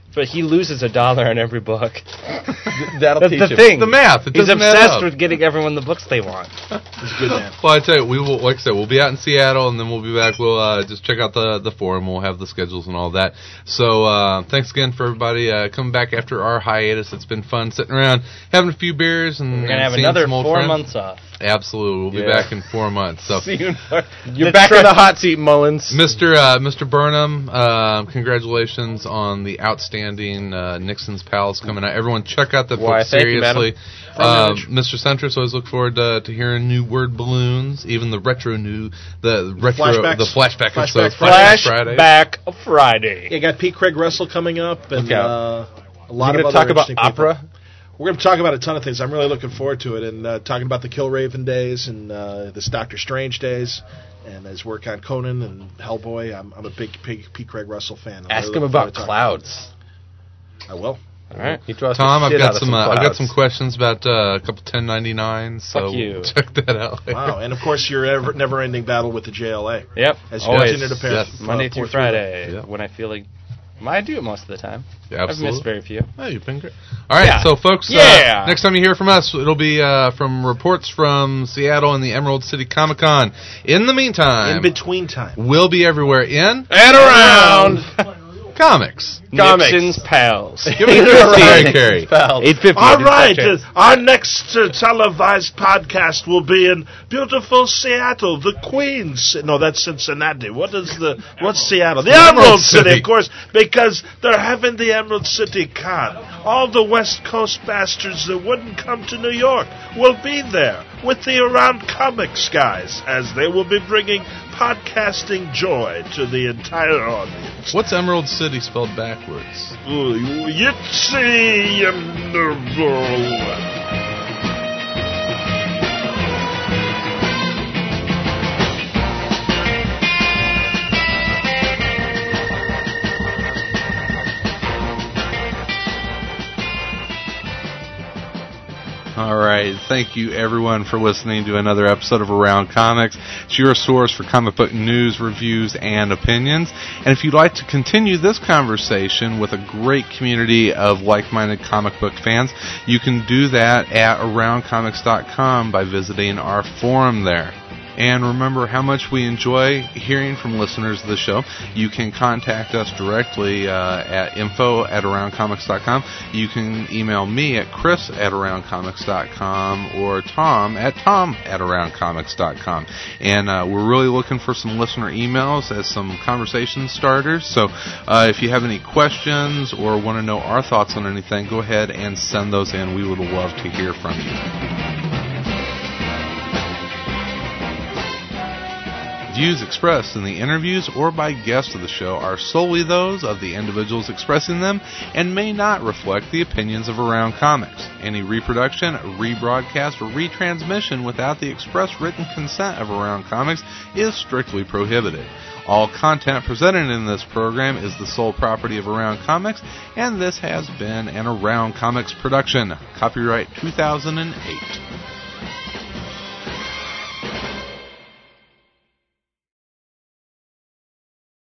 but he loses a dollar on every book. That'll That's teach the him. thing. The math. It He's doesn't add obsessed up. with getting everyone the books they want. He's good, man. Well, I tell you, we will. Like I said, we'll be out in Seattle, and then we'll be back. We'll uh, just check out the the forum. We'll have the schedules and all that. So, uh, thanks again for everybody uh, coming back after our hiatus. It's been fun sitting around, having a few beers, and We're gonna have seeing another some old four friends. months off. Absolutely, we'll be Yeah. back in four months. So, See you in four- You're The back in tri- the hot seat, Mullins. Mister Uh, Mister Burnham, uh, congratulations on the outstanding uh, Nixon's Pals coming out. Everyone, check out that Why, book thank you, seriously. From Uh, Image. Mister Centris, always look forward to, to hearing new word balloons, even the retro new, the retro, Flashbacks. the flashback Flashback episodes. Friday. Friday. Flashback Friday. You got Pete Craig Russell coming up, and Look out. uh, a lot You're of gonna other talk about interesting people. opera. We're going to talk about a ton of things. I'm really looking forward to it, and uh, talking about the Killraven days and uh, this Doctor Strange days, and his work on Conan and Hellboy. I'm, I'm a big, big Pete Craig Russell fan. I'm Ask really him looking about forward to talking clouds. about it. I will. All right. He draws Tom, the I've shit got out of some. Uh, I've got clouds. some questions about uh, a couple ten ninety-nines. So Fuck you. check that out. Later. Wow, and of course your ever, never-ending battle with the J L A. Yep. As you Always. continue to pair, Yes. uh, Monday pour through Friday Yeah. when I feel like. I do it most of the time. Yeah, I've absolutely. missed very few. Oh, you've been great. All right, Yeah. so folks, Yeah. uh, next time you hear from us, it'll be uh, from reports from Seattle and the Emerald City Comic Con. In the meantime, in between time. we'll be everywhere in And around. comics. Comics. Nixon's Pals. Give me Carrie Carey. eight fifty. All right, uh, our next uh, televised podcast will be in beautiful Seattle, the Queens. No, that's Cincinnati. What is the what's Seattle? The Emerald Emerald City, City. of course, because they're having the Emerald City Con. All the West Coast bastards that wouldn't come to New York will be there with the Around Comics guys, as they will be bringing podcasting joy to the entire audience. What's Emerald City spelled backwards? Ooh, Yitzy and All right. Thank you, everyone, for listening to another episode of Around Comics. It's your source for comic book news, reviews, and opinions. And if you'd like to continue this conversation with a great community of like-minded comic book fans, you can do that at around comics dot com by visiting our forum there. And remember how much we enjoy hearing from listeners of the show. You can contact us directly uh, at info at around comics dot com. You can email me at chris at around comics dot com or Tom at tom at around comics dot com. And uh, we're really looking for some listener emails as some conversation starters. So uh, if you have any questions or want to know our thoughts on anything, go ahead and send those in. We would love to hear from you. Views expressed in the interviews or by guests of the show are solely those of the individuals expressing them and may not reflect the opinions of Around Comics. Any reproduction, rebroadcast, or retransmission without the express written consent of Around Comics is strictly prohibited. All content presented in this program is the sole property of Around Comics, and this has been an Around Comics production. Copyright two thousand eight.